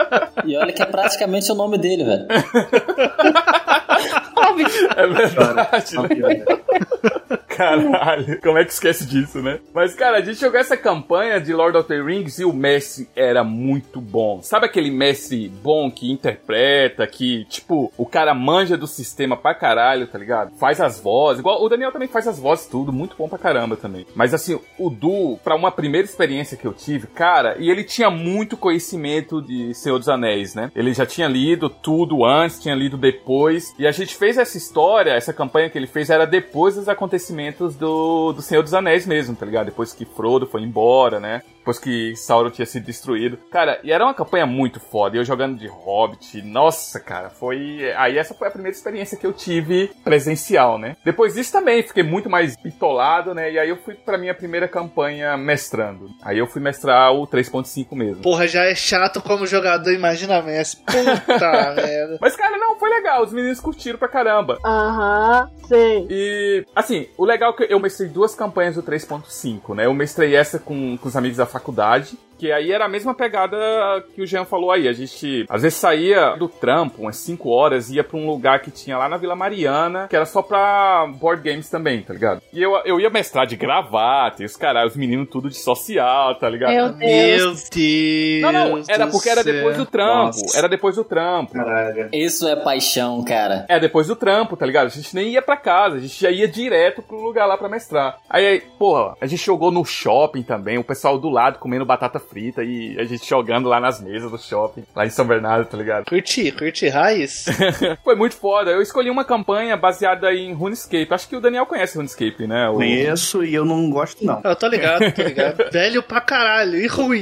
E olha que é praticamente o nome dele, velho. É verdade, né? Caralho, como é que esquece disso, né? Mas, cara, a gente jogou essa campanha de Lord of the Rings e o mestre era muito bom. Sabe aquele mestre bom que interpreta, que, tipo, o cara manja do sistema pra caralho, tá ligado? Faz as vozes, igual o Daniel também faz as vozes, tudo, muito bom pra caramba também. Mas, assim, o Du, pra uma primeira experiência que eu tive, cara, e ele tinha muito conhecimento de Senhor dos Anéis, né? Ele já tinha lido tudo antes, tinha lido depois, e a gente fez essa história, essa campanha que ele fez era depois dos acontecimentos do, do Senhor dos Anéis mesmo, tá ligado? Depois que Frodo foi embora, né? Depois que Sauron tinha sido destruído. Cara, e era uma campanha muito foda. E eu jogando de Hobbit, nossa, cara, foi... Aí essa foi a primeira experiência que eu tive presencial, né? Depois disso também, fiquei muito mais bitolado, né? E aí eu fui pra minha primeira campanha mestrando. Aí eu fui mestrar o três ponto cinco mesmo. Porra, já é chato como jogador, imagina mestre. Puta merda. Mas, cara, não, foi legal. Os meninos curtiram pra caramba. Aham, sei. E, assim, o legal é que eu mestrei duas campanhas do três ponto cinco, né? Eu mestrei essa com, com os amigos da faculdade, que aí era a mesma pegada que o Jean falou aí. A gente, às vezes, saía do trampo, umas cinco horas, ia pra um lugar que tinha lá na Vila Mariana, que era só pra board games também, tá ligado? E eu, eu ia mestrar de gravata, e os caras, os meninos tudo de social, tá ligado? Meu Deus. Meu Deus. Não, não, era porque era depois do trampo. Nossa. Era depois do trampo. Caralho. Isso é paixão, cara. É, depois do trampo, tá ligado? A gente nem ia pra casa, a gente já ia direto pro lugar lá pra mestrar. Aí, aí porra, a gente jogou no shopping também, o pessoal do lado comendo batata frita e a gente jogando lá nas mesas do shopping, lá em São Bernardo, tá ligado? Curti, curti, raiz. Foi muito foda. Eu escolhi uma campanha baseada em RuneScape. Acho que o Daniel conhece RuneScape, né? O... Conheço e eu não gosto, não. Eu tô ligado, tô ligado. Velho pra caralho e ruim.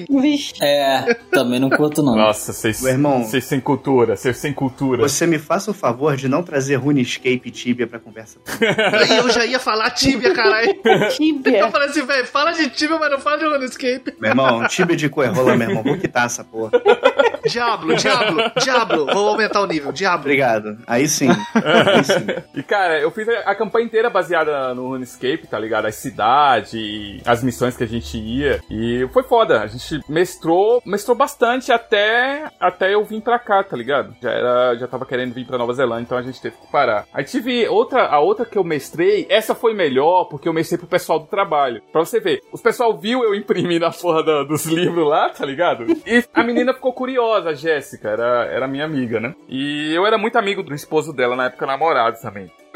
É, também não curto, não. Nossa, vocês Meu irmão, vocês sem cultura, vocês sem cultura. Você me faça o favor de não trazer RuneScape e Tibia pra conversa. Aí eu já ia falar Tibia, caralho. Tibia. Eu falei assim, velho, fala de Tibia, mas não fala de RuneScape. Meu irmão, Tibia de Coerrola, meu irmão. Vou quitar essa porra. Diablo, Diablo, Diablo. Vou aumentar o nível, Diablo. Obrigado. Aí sim. Aí sim. E, cara, eu fiz a, a campanha inteira baseada no RuneScape, tá ligado? As cidades, as missões que a gente ia. E foi foda. A gente mestrou, mestrou bastante até, até eu vir pra cá, tá ligado? Já, era, já tava querendo vir pra Nova Zelândia, então a gente teve que parar. Aí tive outra, a outra que eu mestrei, essa foi melhor, porque eu mestrei pro pessoal do trabalho. Pra você ver, os pessoal viu eu imprimir na porra da, dos livros lá, tá ligado? E a menina ficou curiosa, a Jéssica, era, era minha amiga, né? E eu era muito amigo do esposo dela, na época namorado também.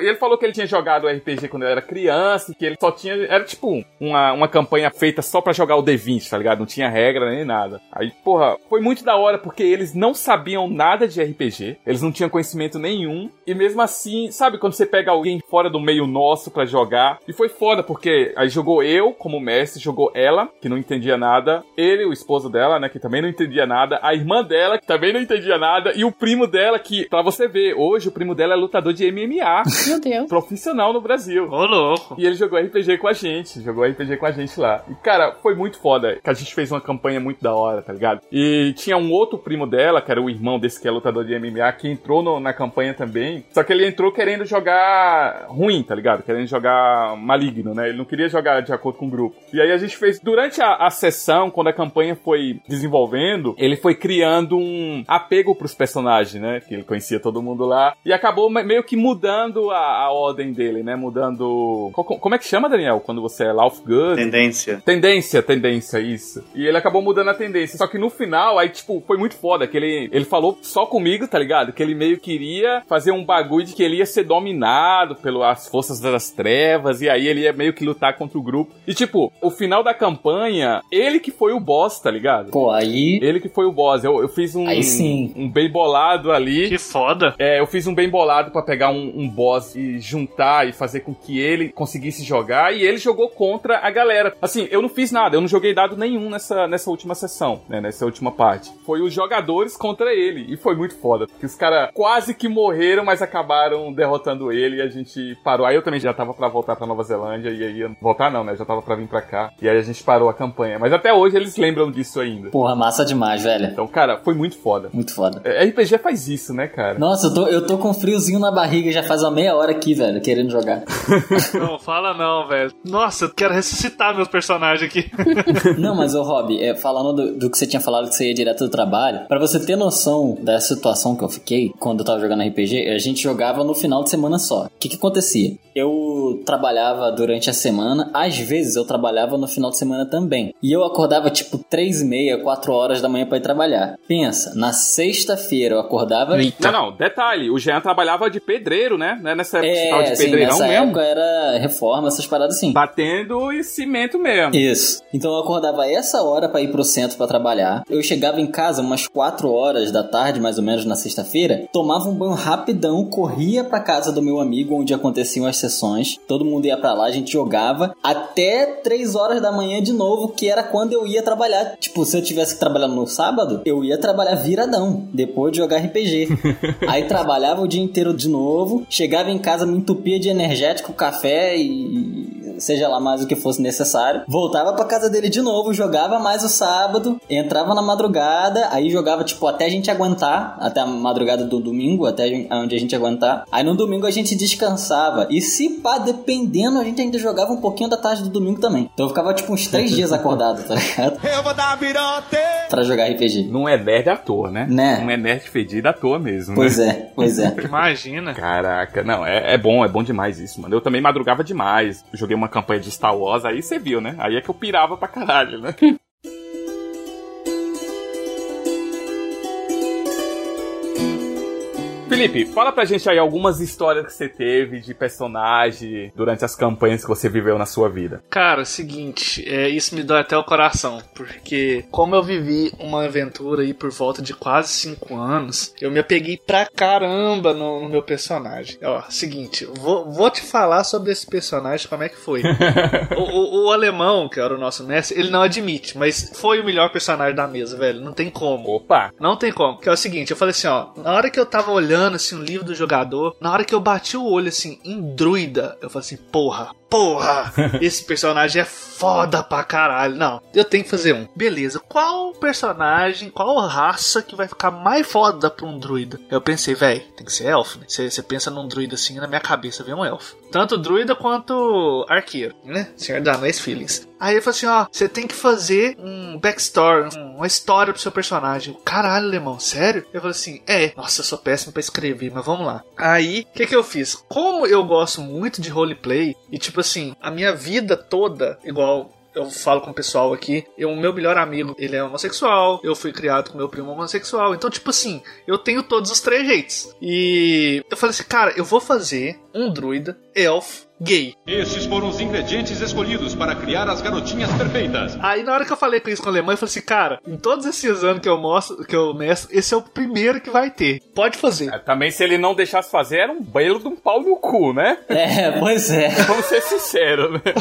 E ele falou que ele tinha jogado R P G quando ele era criança, que ele só tinha... Era tipo uma, uma campanha feita só pra jogar o D vinte, tá ligado? Não tinha regra nem nada. Aí, porra, foi muito da hora porque eles não sabiam nada de R P G. Eles não tinham conhecimento nenhum. E mesmo assim, sabe quando você pega alguém fora do meio nosso pra jogar? E foi foda porque aí jogou eu como mestre, jogou ela, que não entendia nada. Ele, o esposo dela, né, que também não entendia nada. A irmã dela, que também não entendia nada. E o primo dela, que, pra você ver, hoje o primo dela é lutador de M M A. Meu Deus. Profissional no Brasil. Ô, louco. E ele jogou R P G com a gente. Jogou R P G com a gente lá. E, cara, foi muito foda. Que a gente fez uma campanha muito da hora, tá ligado? E tinha um outro primo dela, que era o irmão desse que é lutador de M M A, que entrou no, na campanha também. Só que ele entrou querendo jogar ruim, tá ligado? Querendo jogar maligno, né? Ele não queria jogar de acordo com o grupo. E aí a gente fez... Durante a, a sessão, quando a campanha foi desenvolvendo, ele foi criando um apego pros personagens, né? Que ele conhecia todo mundo lá. E acabou meio que mudando a, a ordem dele, né? Mudando... Qual, como é que chama, Daniel? Quando você é Lauf Good? Tendência. Tendência, tendência, isso. E ele acabou mudando a tendência. Só que no final, aí, tipo, foi muito foda. Que ele, ele falou só comigo, tá ligado? Que ele meio queria fazer um bagulho de que ele ia ser dominado pelas forças das trevas. E aí ele ia meio que lutar contra o grupo. E, tipo, o final da campanha, ele que foi o boss, tá ligado? Pô, aí... Ele que foi o boss. Eu, eu fiz um... Aí sim. Um bem bolado ali. Que foda. É, eu fiz um bem bolado pra pegar um, um boss e juntar e fazer com que ele conseguisse jogar. E ele jogou contra a galera. Assim, eu não fiz nada. Eu não joguei dado nenhum nessa, nessa última sessão, né? Nessa última parte. Foi os jogadores contra ele. E foi muito foda. Porque os caras quase que morreram, mas acabaram derrotando ele e a gente parou. Aí eu também já tava pra voltar pra Nova Zelândia. E aí... Voltar não, né? Já tava pra vir pra cá. E aí a gente parou a campanha. Mas até hoje eles lembram disso ainda. Porra, massa demais, velho. Então, cara, foi muito foda. Muito foda. É, R P G faz isso, né, cara? Nossa, eu tô, eu tô com um friozinho na barriga já faz uma meia hora aqui, velho, querendo jogar. Não, fala não, velho. Nossa, eu quero ressuscitar meus personagens aqui. Não, mas, ô, Rob, é, falando do, do que você tinha falado que você ia direto do trabalho, pra você ter noção da situação que eu fiquei quando eu tava jogando R P G, a gente jogava no final de semana só. O que que acontecia? Eu trabalhava durante a semana, às vezes eu trabalhava no final de semana também. E eu acordava tipo três e meia, quatro horas da manhã pra ir trabalhar. Pensa, na sexta-feira eu acordava... Eita. Não, não, detalhe, o Jean trabalhava de pedreiro, né? Nessa época é, de sim, pedreirão nessa mesmo. época era reforma, essas paradas assim. Batendo e cimento mesmo. Isso. Então eu acordava essa hora pra ir pro centro pra trabalhar. Eu chegava em casa umas quatro horas da tarde, mais ou menos na sexta-feira, tomava um banho rapidão, corria pra casa do meu amigo onde aconteciam as sessões. Todo mundo ia pra lá, a gente jogava até três horas da manhã de novo, que era quando eu ia trabalhar. Tipo, se eu tivesse que trabalhar no sábado, eu ia trabalhar viradão, depois de jogar R P G. Aí trabalhava o dia inteiro de novo, chegava em casa, me entupia de energético, café e seja lá mais o que fosse necessário. Voltava pra casa dele de novo, jogava mais o sábado, entrava na madrugada, aí jogava tipo até a gente aguentar, até a madrugada do domingo, até onde a gente aguentar. Aí no domingo a gente descansava. E se pá, dependendo, a gente ainda jogava um pouquinho da tarde do domingo também. Então eu ficava tipo uns três dias acordado, tá ligado? Eu vou dar virote! Pra jogar R P G. Não é nerd à toa, né? Né? Não é nerd fedido à toa mesmo, Pois né? é, pois é. Imagina. Caraca, não, é, é bom, é bom demais isso, mano. Eu também madrugava demais. Joguei uma campanha de Star Wars, aí você viu, né? Aí é que eu pirava pra caralho, né? Felipe, fala pra gente aí algumas histórias que você teve de personagem durante as campanhas que você viveu na sua vida. Cara, seguinte, é, isso me dói até o coração, porque como eu vivi uma aventura aí por volta de quase cinco anos, eu me apeguei pra caramba no, no meu personagem. Ó, seguinte, vou, vou te falar sobre esse personagem, como é que foi. o, o, o alemão, que era o nosso mestre, ele não admite, mas foi o melhor personagem da mesa, velho, não tem como. Opa! Não tem como, que é o seguinte, eu falei assim, ó, na hora que eu tava olhando assim, o livro do jogador, na hora que eu bati o olho assim, em druida, eu falei assim, porra, porra, esse personagem é foda pra caralho. Não, eu tenho que fazer um. Beleza, qual personagem, qual raça que vai ficar mais foda pra um druida? Eu pensei, velho, tem que ser elfo, né? Você pensa num druida assim, na minha cabeça vem um elfo. Tanto druida quanto arqueiro, né? Senhor da Nice Feelings. Aí ele falou assim, ó, você tem que fazer um backstory, uma história pro seu personagem. Caralho, alemão, sério? Eu falei assim, é, nossa, eu sou péssimo pra escrever, mas vamos lá. Aí, o que que eu fiz? Como eu gosto muito de roleplay, e tipo assim, a minha vida toda, igual eu falo com o pessoal aqui, o meu melhor amigo, ele é homossexual, eu fui criado com meu primo homossexual, então, tipo assim, eu tenho todos os trejeitos. E eu falei assim, cara, eu vou fazer um druida, elf, gay. Estes foram os ingredientes escolhidos para criar as garotinhas perfeitas. Aí na hora que eu falei com isso com o alemão, eu falei assim, cara, em todos esses anos que eu mostro, que eu mestro, esse é o primeiro que vai ter. Pode fazer. É, também se ele não deixasse fazer, era um belo de um pau no cu, né? É, pois é. Vamos ser sinceros, né?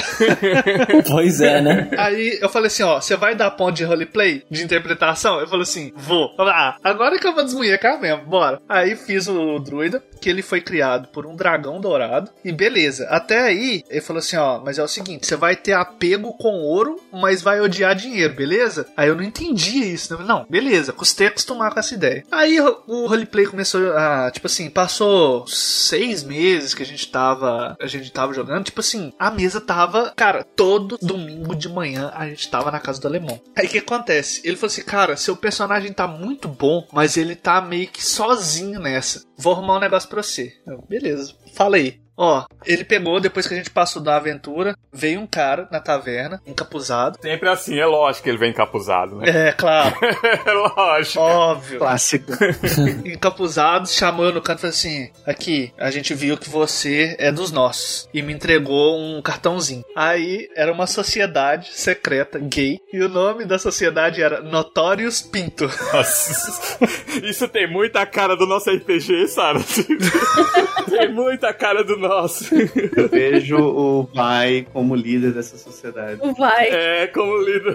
Pois é, né? Aí eu falei assim, ó, você vai dar ponto de roleplay, de interpretação? Eu falei assim, vou. Ah, agora que eu vou desmunhecar mesmo, bora. Aí fiz o druida, que ele foi criado por um dragão dourado, e beleza. Até aí, ele falou assim, ó, mas é o seguinte, você vai ter apego com ouro, mas vai odiar dinheiro, beleza? Aí eu não entendia isso, né? Não, beleza, custei acostumar com essa ideia. Aí o roleplay começou a, tipo assim, passou seis meses que a gente tava, a gente tava jogando, tipo assim, a mesa tava, cara, todo domingo de manhã a gente tava na casa do alemão. Aí o que acontece? Ele falou assim, cara, seu personagem tá muito bom, mas ele tá meio que sozinho nessa. Vou arrumar um negócio pra você. Eu, beleza, fala aí. Ó, ele pegou, depois que a gente passou da aventura, veio um cara na taverna, encapuzado. Sempre assim, é lógico que ele vem encapuzado, né? É, claro. É lógico. Óbvio. Clássico. Encapuzado, chamou no canto e falou assim, aqui, a gente viu que você é dos nossos. E me entregou um cartãozinho. Aí, era uma sociedade secreta gay, e o nome da sociedade era Notorious Pinto. Nossa, isso tem muita cara do nosso R P G, sabe? Tem muita cara do nosso. Eu vejo o Vai como líder dessa sociedade. O Vai. É, como líder.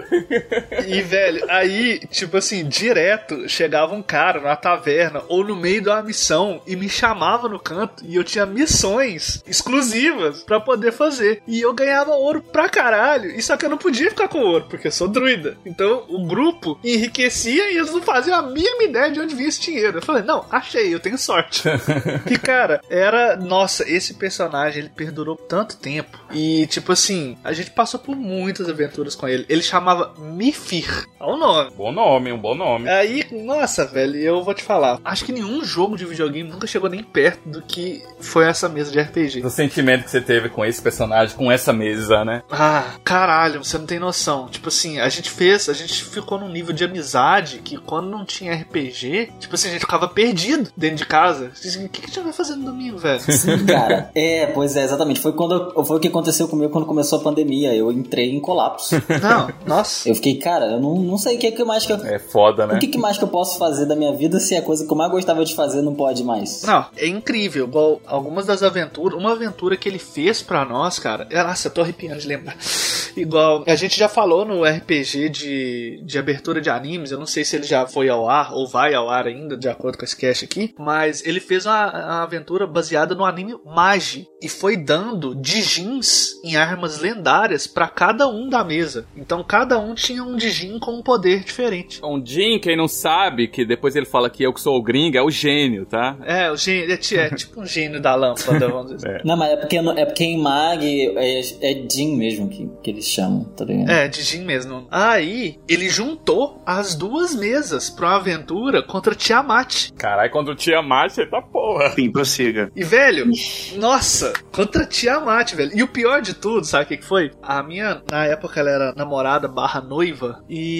E, velho, aí, tipo assim, direto chegava um cara na taverna ou no meio de uma missão e me chamava no canto e eu tinha missões exclusivas pra poder fazer. E eu ganhava ouro pra caralho. E só que eu não podia ficar com ouro, porque eu sou druida. Então, o grupo enriquecia e eles não faziam a mínima ideia de onde vinha esse dinheiro. Eu falei, não, achei, eu tenho sorte. E, cara, era... Nossa, esse personagem, ele perdurou tanto tempo. E, tipo assim, a gente passou por muitas aventuras com ele. Ele chamava Mifir. É o nome. Bom nome, um bom nome. Aí, nossa, velho, eu vou te falar. Acho que nenhum jogo de videogame nunca chegou nem perto do que foi essa mesa de R P G. O sentimento que você teve com esse personagem, com essa mesa, né? Ah, caralho, você não tem noção. Tipo assim, a gente fez, a gente ficou num nível de amizade que quando não tinha R P G, tipo assim, a gente ficava perdido dentro de casa. O que, que a gente vai fazer no domingo, velho? Sim, cara. É, pois é, exatamente. Foi, quando, foi o que aconteceu comigo quando começou a pandemia. Eu entrei em colapso. Não, nossa. Eu fiquei, cara, eu não, não sei o que, que mais que eu... É foda, né? O que, que mais que eu posso fazer da minha vida se a coisa que eu mais gostava de fazer não pode mais? Não, é incrível. Igual algumas das aventuras, uma aventura que ele fez pra nós, cara. Nossa, eu tô arrepiando de lembrar. Igual, a gente já falou no R P G de, de abertura de animes, eu não sei se ele já foi ao ar ou vai ao ar ainda, de acordo com esse cast aqui, mas ele fez uma, uma aventura baseada no anime Magi e foi dando Dijins em armas lendárias pra cada um da mesa. Então cada um tinha um Dijin com um poder diferente. Um Jin, quem não sabe, que depois ele fala que eu que sou o gringo, é o gênio, tá? É, o gênio, é, é tipo um gênio da lâmpada, vamos dizer. É. Não, mas é porque, é porque em Mag é, é Jin mesmo que, que eles chamam, tá ligado? É, de Jin mesmo. Aí, ele juntou as duas mesas pra uma aventura contra Tiamat. Caralho, contra o Tiamat, eita porra. Sim, prossiga. E, velho, nossa, contra Tiamat, velho. E o pior de tudo, sabe o que que foi? A minha, na época, ela era namorada barra noiva,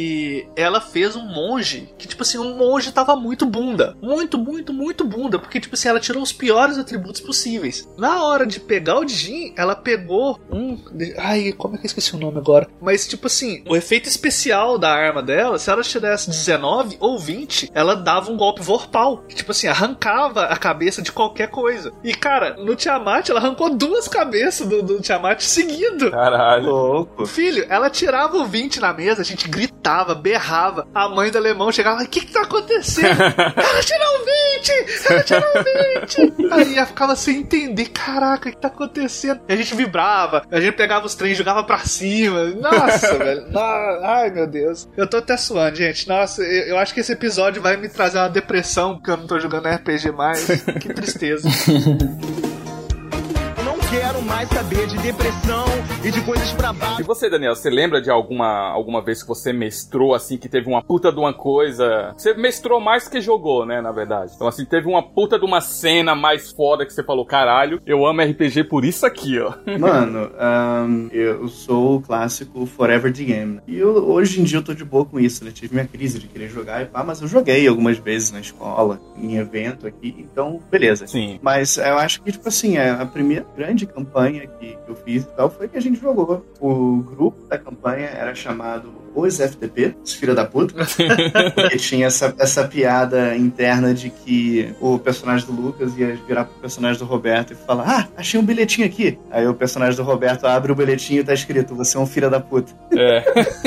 e ela fez um monge, que, tipo assim, um monge tava muito bunda. Muito, muito, muito bunda, porque, tipo assim, ela tirou os piores atributos possíveis. Na hora de pegar o Jin, ela pegou um... Ai, como é que eu esqueci o nome agora? Mas, tipo assim, o efeito especial da arma dela, se ela tivesse dezenove ou vinte, ela dava um golpe vorpal, que, tipo assim, arrancava a cabeça de qualquer coisa. E, cara, no Tiamat, ela arrancou duas cabeças do, do Tiamat seguido. Caralho. Louco. Filho, ela tirava o vinte na mesa, a gente gritava, berrava. A mãe do alemão chegava, o que que tá acontecendo? Ela tirou o vinte! Ela tirou o vinte! Aí ela ficava sem entender, caraca, o que tá acontecendo? E a gente vibrava, a gente pegava os trens, jogava pra cima. Nossa, velho. Ai, meu Deus. Eu tô até suando, gente. Nossa, eu, eu acho que esse episódio vai me trazer uma depressão, porque eu não tô jogando R P G mais. Que tristeza. Não quero mais mais saber de depressão e de coisas pra baixo. E você, Daniel, você lembra de alguma, alguma vez que você mestrou, assim, que teve uma puta de uma coisa? Você mestrou mais que jogou, né, na verdade. Então, assim, teve uma puta de uma cena mais foda que você falou, caralho, eu amo R P G por isso aqui, ó. Mano, um, eu sou o clássico Forever the Game. E eu, hoje em dia eu tô de boa com isso, né? Tive minha crise de querer jogar e pá, mas eu joguei algumas vezes na escola, em evento aqui, então, beleza. Sim. Mas eu acho que, tipo assim, a primeira grande campanha que eu fiz e tal foi que a gente jogou. O grupo da campanha era chamado Os F T P, os filha da puta, porque tinha essa, essa piada interna de que o personagem do Lucas ia virar pro personagem do Roberto e falar: ah, achei um bilhetinho aqui. Aí o personagem do Roberto abre o bilhetinho e tá escrito: você é um filho da puta. É.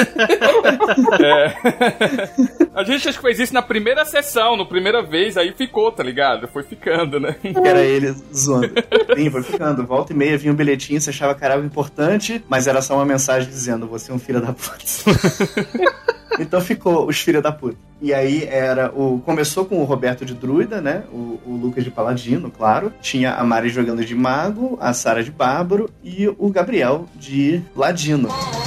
é. A gente acho que fez isso na primeira sessão, na primeira vez, aí ficou, tá ligado? Foi ficando, né? Era ele zoando. Sim, foi ficando. Volta e meia vinha um bilhetinho, você achava que era algo importante, mas era só uma mensagem dizendo: você é um filho da puta. Então ficou os filhos da puta. E aí era o... Começou com o Roberto de druida, né? O, o Lucas de paladino, claro. Tinha a Mari jogando de mago, a Sara de bárbaro e o Gabriel de ladino.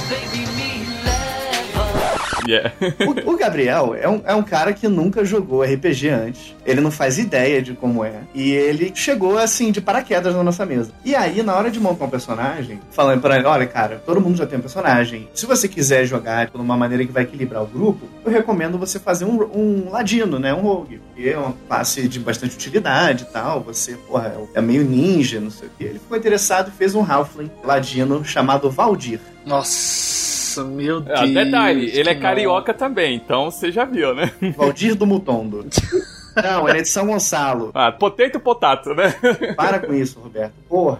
Yeah. o, o Gabriel é um, é um cara que nunca jogou R P G antes. Ele não faz ideia de como é. E ele chegou, assim, de paraquedas na nossa mesa. E aí, na hora de montar um personagem, falando pra ele: olha, cara, todo mundo já tem um personagem. Se você quiser jogar de uma maneira que vai equilibrar o grupo, eu recomendo você fazer um, um ladino, né? Um rogue. Porque é uma classe de bastante utilidade e tal. Você, porra, é meio ninja, não sei o quê. Ele ficou interessado e fez um halfling ladino chamado Valdir. Nossa, meu Deus. Ah, detalhe, ele é carioca também, então você já viu, né? Valdir do Mutondo. Não, ele é de São Gonçalo. Ah, potato potato, né? Para com isso, Roberto. Porra.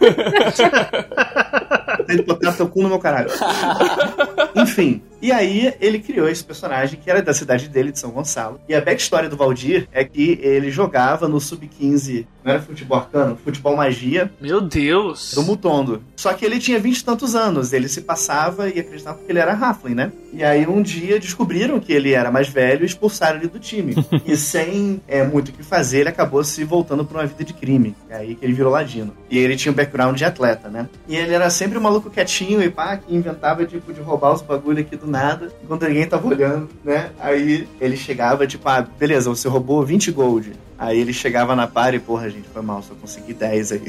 Potato potato, teu cu no meu caralho. Enfim. E aí, ele criou esse personagem que era da cidade dele, de São Gonçalo. E a backstory do Valdir é que ele jogava no sub quinze, não era futebol arcano? Futebol magia. Meu Deus! Do Mutondo. Só que ele tinha vinte e tantos anos. Ele se passava e acreditava que ele era halfling, né? E aí, um dia, descobriram que ele era mais velho e expulsaram ele do time. E sem é, muito o que fazer, ele acabou se voltando pra uma vida de crime. É aí que ele virou ladino. E ele tinha um background de atleta, né? E ele era sempre um maluco quietinho e pá, que inventava, tipo, de roubar os bagulho aqui do nada, enquanto ninguém tava olhando, né? Aí ele chegava, tipo, ah, beleza, você roubou vinte gold. Aí ele chegava na par e, porra, gente, foi mal, só consegui dez aí.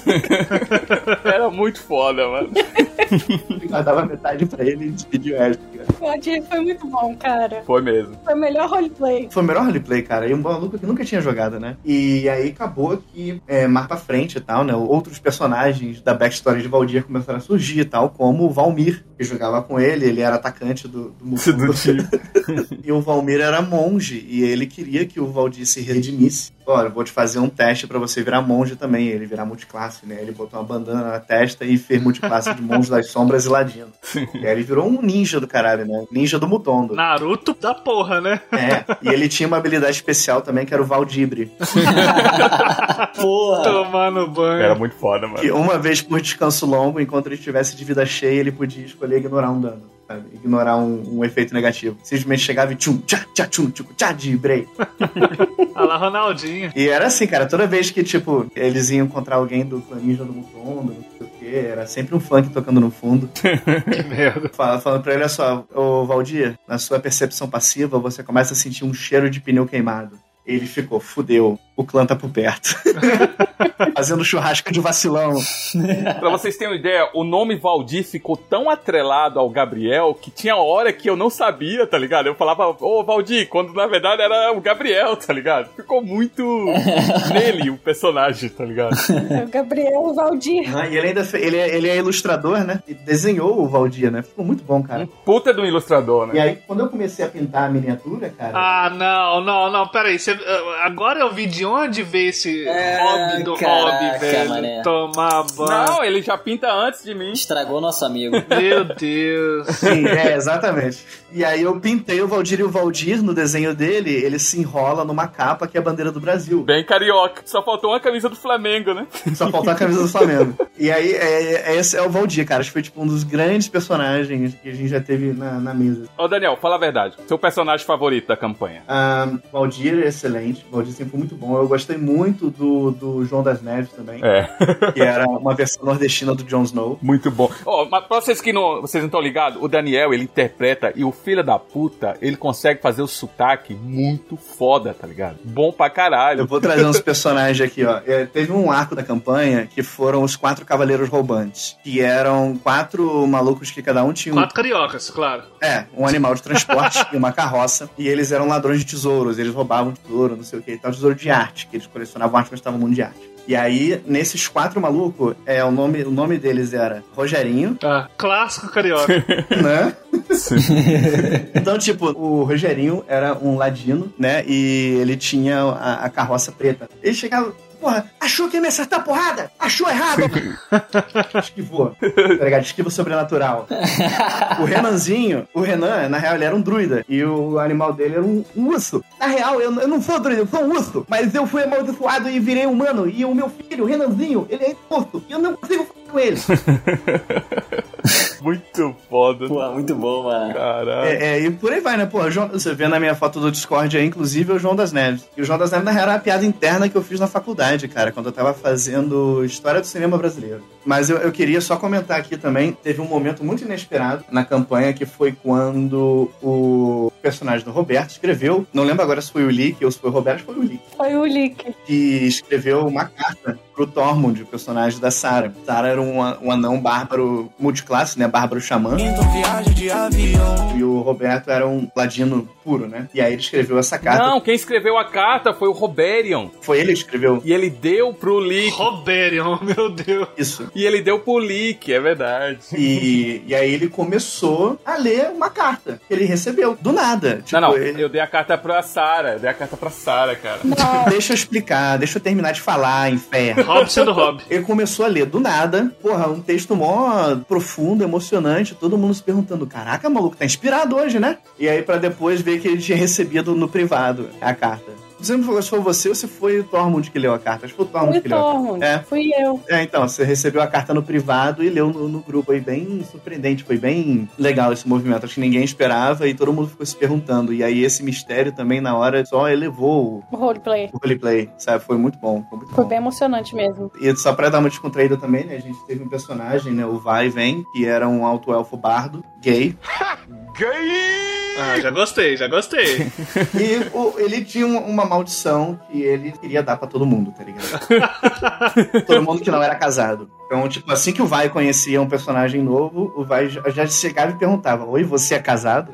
Era muito foda, mano. Eu dava metade pra ele e despediu o resto. Pode, foi muito bom, cara. Foi mesmo. Foi o melhor roleplay. Foi o melhor roleplay, cara. E um maluco que nunca tinha jogado, né? E aí acabou que, é, mais pra frente e tal, né? Outros personagens da backstory de Valdir começaram a surgir e tal, como o Valmir, que jogava com ele, ele era atacante do, do, do time. E o Valmir era monge, e ele queria que o Valdir se redimisse. Olha, eu vou te fazer um teste pra você virar monge também, ele virar multiclasse, né? Ele botou uma bandana na testa e fez multiclasse de monge das sombras e ladino. E aí ele virou um ninja do caralho, né? Ninja do Mutondo. Naruto da porra, né? É, e ele tinha uma habilidade especial também, que era o Valdibre. Porra! Tomando banho. Era muito foda, mano. Que uma vez por descanso longo, enquanto ele estivesse de vida cheia, ele podia escolher ignorar um dano. Sabe? Ignorar um, um efeito negativo. Simplesmente chegava e tchum, tchá, tchá, tchum, tchum, tchá, de brei. Olha lá, Ronaldinho. E era assim, cara, toda vez que, tipo, eles iam encontrar alguém do clã ninja do Mutondo, não sei o quê, era sempre um funk tocando no fundo. Que merda. Falando, falando pra ele, olha só, ô Valdir, na sua percepção passiva, você começa a sentir um cheiro de pneu queimado. Ele ficou, fudeu, o clã tá por perto. Fazendo churrasco de vacilão. Pra vocês terem uma ideia, o nome Valdir ficou tão atrelado ao Gabriel que tinha hora que eu não sabia, tá ligado? Eu falava, ô Valdir, quando na verdade era o Gabriel, tá ligado? Ficou muito nele o personagem, tá ligado? É o Gabriel Valdir. Ah, e ele ainda fe... ele, é, ele é ilustrador, né? E desenhou o Valdir, né? Ficou muito bom, cara. Um puta do ilustrador, né? E aí, quando eu comecei a pintar a miniatura, cara... Ah, não, não, não, peraí. Você... Agora eu vi de onde veio esse é, hobby do caraca, hobby, velho. Mané. Tomar banho. Não, ele já pinta antes de mim. Estragou nosso amigo. Meu Deus. Sim, é, exatamente. E aí eu pintei o Valdir e o Valdir no desenho dele, ele se enrola numa capa que é a bandeira do Brasil. Bem carioca. Só faltou uma camisa do Flamengo, né? Só faltou a camisa do Flamengo. E aí, é, é, esse é o Valdir, cara. Acho que foi tipo um dos grandes personagens que a gente já teve na, na mesa. Ô, Daniel, fala a verdade. Seu personagem favorito da campanha? Um, Valdir, esse excelente. O Valdir sempre foi muito bom. Eu gostei muito do, do João das Neves também. É. Que era uma versão nordestina do Jon Snow. Muito bom. Ó, oh, mas pra vocês que não, vocês não estão ligados, o Daniel, ele interpreta, e o filho da puta, ele consegue fazer o sotaque muito foda, tá ligado? Bom pra caralho. Eu vou trazer uns personagens aqui, ó. É, teve um arco da campanha que foram os quatro cavaleiros roubantes. Que eram quatro malucos que cada um tinha um... Quatro cariocas, claro. É, um animal de transporte e uma carroça. E eles eram ladrões de tesouros. Eles roubavam tesouro, não sei o que. Tal tesouro de arte, que eles colecionavam arte, mas estavam no mundo de arte. E aí, nesses quatro malucos, é, o, nome, o nome deles era Rogerinho. Ah, clássico carioca. Né? Sim. Então, tipo, o Rogerinho era um ladino, né? E ele tinha a, a carroça preta. Ele chegava... Porra, achou que ia me acertar porrada? Achou errado! Esquivou. Tá ligado? Esquiva sobrenatural. O Renanzinho, o Renan, na real, ele era um druida. E o animal dele era um, um urso. Na real, eu, eu não sou druida, eu sou um urso. Mas eu fui amaldiçoado e virei humano. E o meu filho, o Renanzinho, ele é urso. E eu não consigo falar com ele. Muito foda. Pô, muito bom, mano. Caralho. É, é, e por aí vai, né? Pô, João, você vê na minha foto do Discord aí, inclusive, é o João das Neves. E o João das Neves, na real, era uma piada interna que eu fiz na faculdade, cara, quando eu tava fazendo História do Cinema Brasileiro. Mas eu, eu queria só comentar aqui também, teve um momento muito inesperado na campanha, que foi quando o personagem do Roberto escreveu, não lembro agora se foi o Lick ou se foi o Roberto, foi o Lick. Foi o Lick. Que escreveu uma carta pro Tormund, o personagem da Sarah. Sarah era um, um anão bárbaro multiclasse, né? Bárbaro xamã. Então, viagem de avião. E o Roberto era um ladino puro, né? E aí ele escreveu essa carta. Não, quem escreveu a carta foi o Roberion. Foi ele que escreveu. E ele deu pro Lick. Roberion, meu Deus. Isso. E ele deu pro Lick, é verdade. E, e aí ele começou a ler uma carta que ele recebeu, do nada. Tipo, não, não, ele... eu dei a carta pra Sarah, eu dei a carta pra Sarah, cara. Não. Deixa eu explicar, deixa eu terminar de falar, inferno. Rob sendo Rob. Ele começou a ler do nada, porra, um texto mó profundo, emocionante, todo mundo se perguntando, caraca, maluco, tá inspirado hoje, né? E aí pra depois ver que ele tinha recebido no privado a carta. Não sei se foi você ou se foi o Tormund que leu a carta. Acho que foi o Tormund foi que leu a carta. É. Fui eu. É, então, você recebeu a carta no privado e leu no, no grupo aí, bem surpreendente, foi bem legal esse movimento. Acho que ninguém esperava e todo mundo ficou se perguntando. E aí esse mistério também na hora só elevou o roleplay. O roleplay, sabe? Foi muito bom. Foi, muito foi bom. bem emocionante mesmo. E só pra dar uma descontraída também, né? A gente teve um personagem, né? O Vai e Vem, que era um alto elfo bardo, gay. Gay! Ah, já gostei, já gostei. E o, ele tinha uma, uma maldição que ele queria dar pra todo mundo, tá ligado? Todo mundo que não era casado. Então, tipo, assim que o Vai conhecia um personagem novo, o Vai já, já chegava e perguntava, oi, você é casado?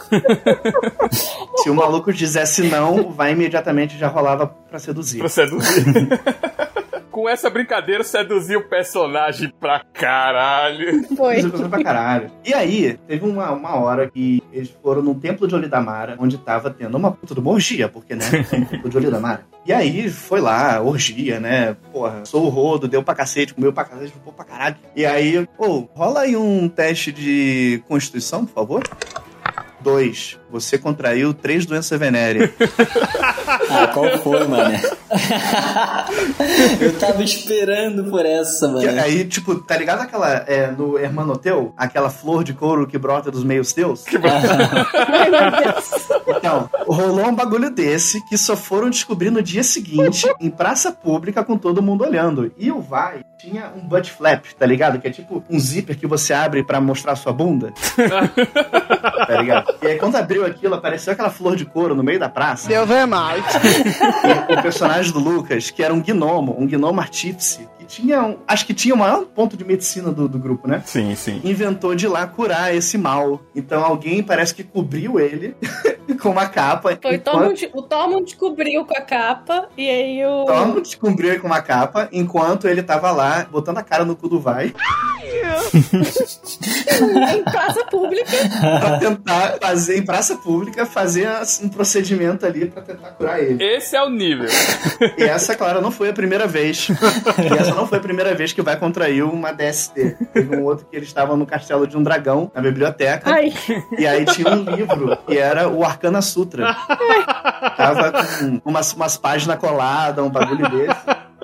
Se o maluco dissesse não, o Vai imediatamente já rolava pra seduzir. Pra seduzir. Com essa brincadeira, seduziu o personagem pra caralho. Foi. Pra caralho. E aí, teve uma, uma hora que eles foram num templo de Olidamara, onde tava tendo uma puta de uma orgia, porque, né, é um templo de Olidamara. E aí, foi lá, orgia, né, porra, sou o rodo, deu pra cacete, comeu pra cacete, ficou pra caralho. E aí, ô, oh, rola aí um teste de constituição, por favor. Dois. Você contraiu três doenças venéreas. Ah, qual foi, mano? Eu tava esperando por essa, mano. Que, aí, tipo, tá ligado aquela, é, no Hermanoteu? Aquela flor de couro que brota dos meios teus? Que Então, rolou um bagulho desse que só foram descobrir no dia seguinte, em praça pública, com todo mundo olhando. E o Vai tinha um butt flap, tá ligado? Que é tipo um zíper que você abre pra mostrar sua bunda. Tá ligado? E aí, quando abriu aquilo, apareceu aquela flor de couro no meio da praça. Deus é mais. E o personagem do Lucas, que era um gnomo, um gnomo artífice, que tinha, um, acho que tinha o maior ponto de medicina do, do grupo, né? Sim, sim. Inventou de lá curar esse mal. Então alguém parece que cobriu ele com uma capa. Foi enquanto... Tormund, o Tormund cobriu com a capa e aí o... Tormund cobriu ele com uma capa enquanto ele tava lá botando a cara no cu do Vai. Em praça pública. Pra tentar fazer, em praça pública, fazer um procedimento ali pra tentar curar ele. Esse é o nível. E essa, claro, não foi a primeira vez. E essa não foi a primeira vez que o Vai contraiu uma D S T. Teve um outro que eles estavam no castelo de um dragão, na biblioteca. Ai. E aí tinha um livro, que era o Arcana Sutra. Tava com umas, umas páginas coladas, um bagulho desse.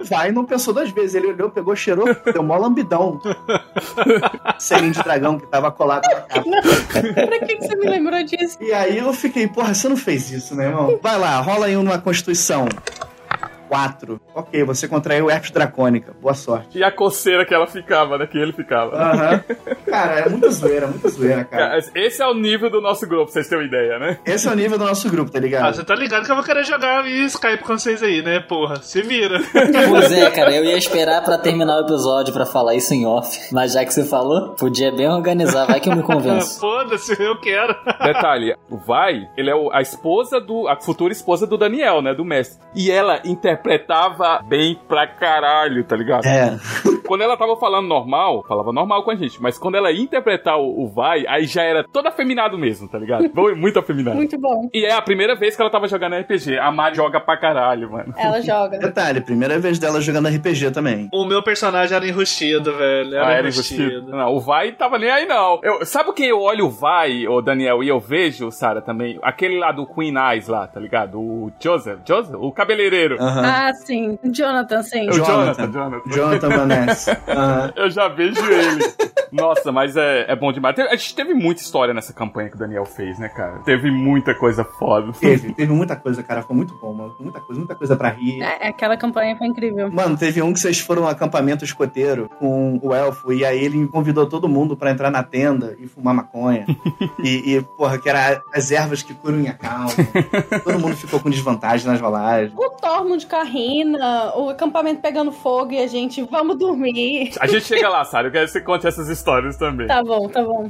vai não pensou duas vezes. Ele olhou, pegou, cheirou, deu mó lambidão. Selinho de dragão que tava colado na capa. Pra que, que você me lembrou disso? E aí eu fiquei, porra, você não fez isso, né, irmão? Vai lá, rola aí uma Constituição. quatro. Ok, você contraiu herpes dracônica. Boa sorte. E a coceira que ela ficava, né? Que ele ficava. Aham. Uhum. Cara, é muita zoeira, muita zoeira, cara. Esse é o nível do nosso grupo, pra vocês terem uma ideia, né? Esse é o nível do nosso grupo, tá ligado? Ah, você tá ligado que eu vou querer jogar Skype com vocês aí, né, porra? Se vira. Pois é, cara, eu ia esperar pra terminar o episódio pra falar isso em off. Mas já que você falou, podia bem organizar, vai que eu me convenço. Foda-se, eu quero. Detalhe, o Vai, ele é a esposa do... a futura esposa do Daniel, né? Do mestre. E ela interpretava bem pra caralho, tá ligado? É. Quando ela tava falando normal, falava normal com a gente, mas quando ela ia interpretar o, o Vai, aí já era todo afeminado mesmo, tá ligado? Muito afeminado. Muito bom. E é a primeira vez que ela tava jogando R P G. A Mari joga pra caralho, mano. Ela joga. Detalhe, primeira vez dela jogando R P G também. O meu personagem era enrustido, velho. Era, ah, era enrustido. enrustido. Não, o Vai tava nem aí, não. Eu, sabe quem eu olho o Vai, o Daniel, e eu vejo, Sarah, também? Aquele lá do Queen Eyes lá, tá ligado? O Joseph, Joseph? O cabeleireiro. Uhum. Ah, sim. Jonathan, sim. O Jonathan, Jonathan. Jonathan Vanessa. Uhum. Eu já vejo ele. Nossa, mas é, é bom demais. A gente teve muita história nessa campanha que o Daniel fez, né, cara? Teve muita coisa foda. Teve, teve muita coisa, cara. Foi muito bom, mano. Muita coisa, muita coisa pra rir. É, aquela campanha foi incrível. Mano, teve um que vocês foram um acampamento escoteiro com o elfo, e aí ele convidou todo mundo pra entrar na tenda e fumar maconha. e, e, porra, que era as ervas que curam a calma. Todo mundo ficou com desvantagem nas rolagens. O Tormund de carrina, o acampamento pegando fogo e a gente, vamos dormir. A gente chega lá, Sarah. Eu quero que você conte essas histórias também. Tá bom, tá bom.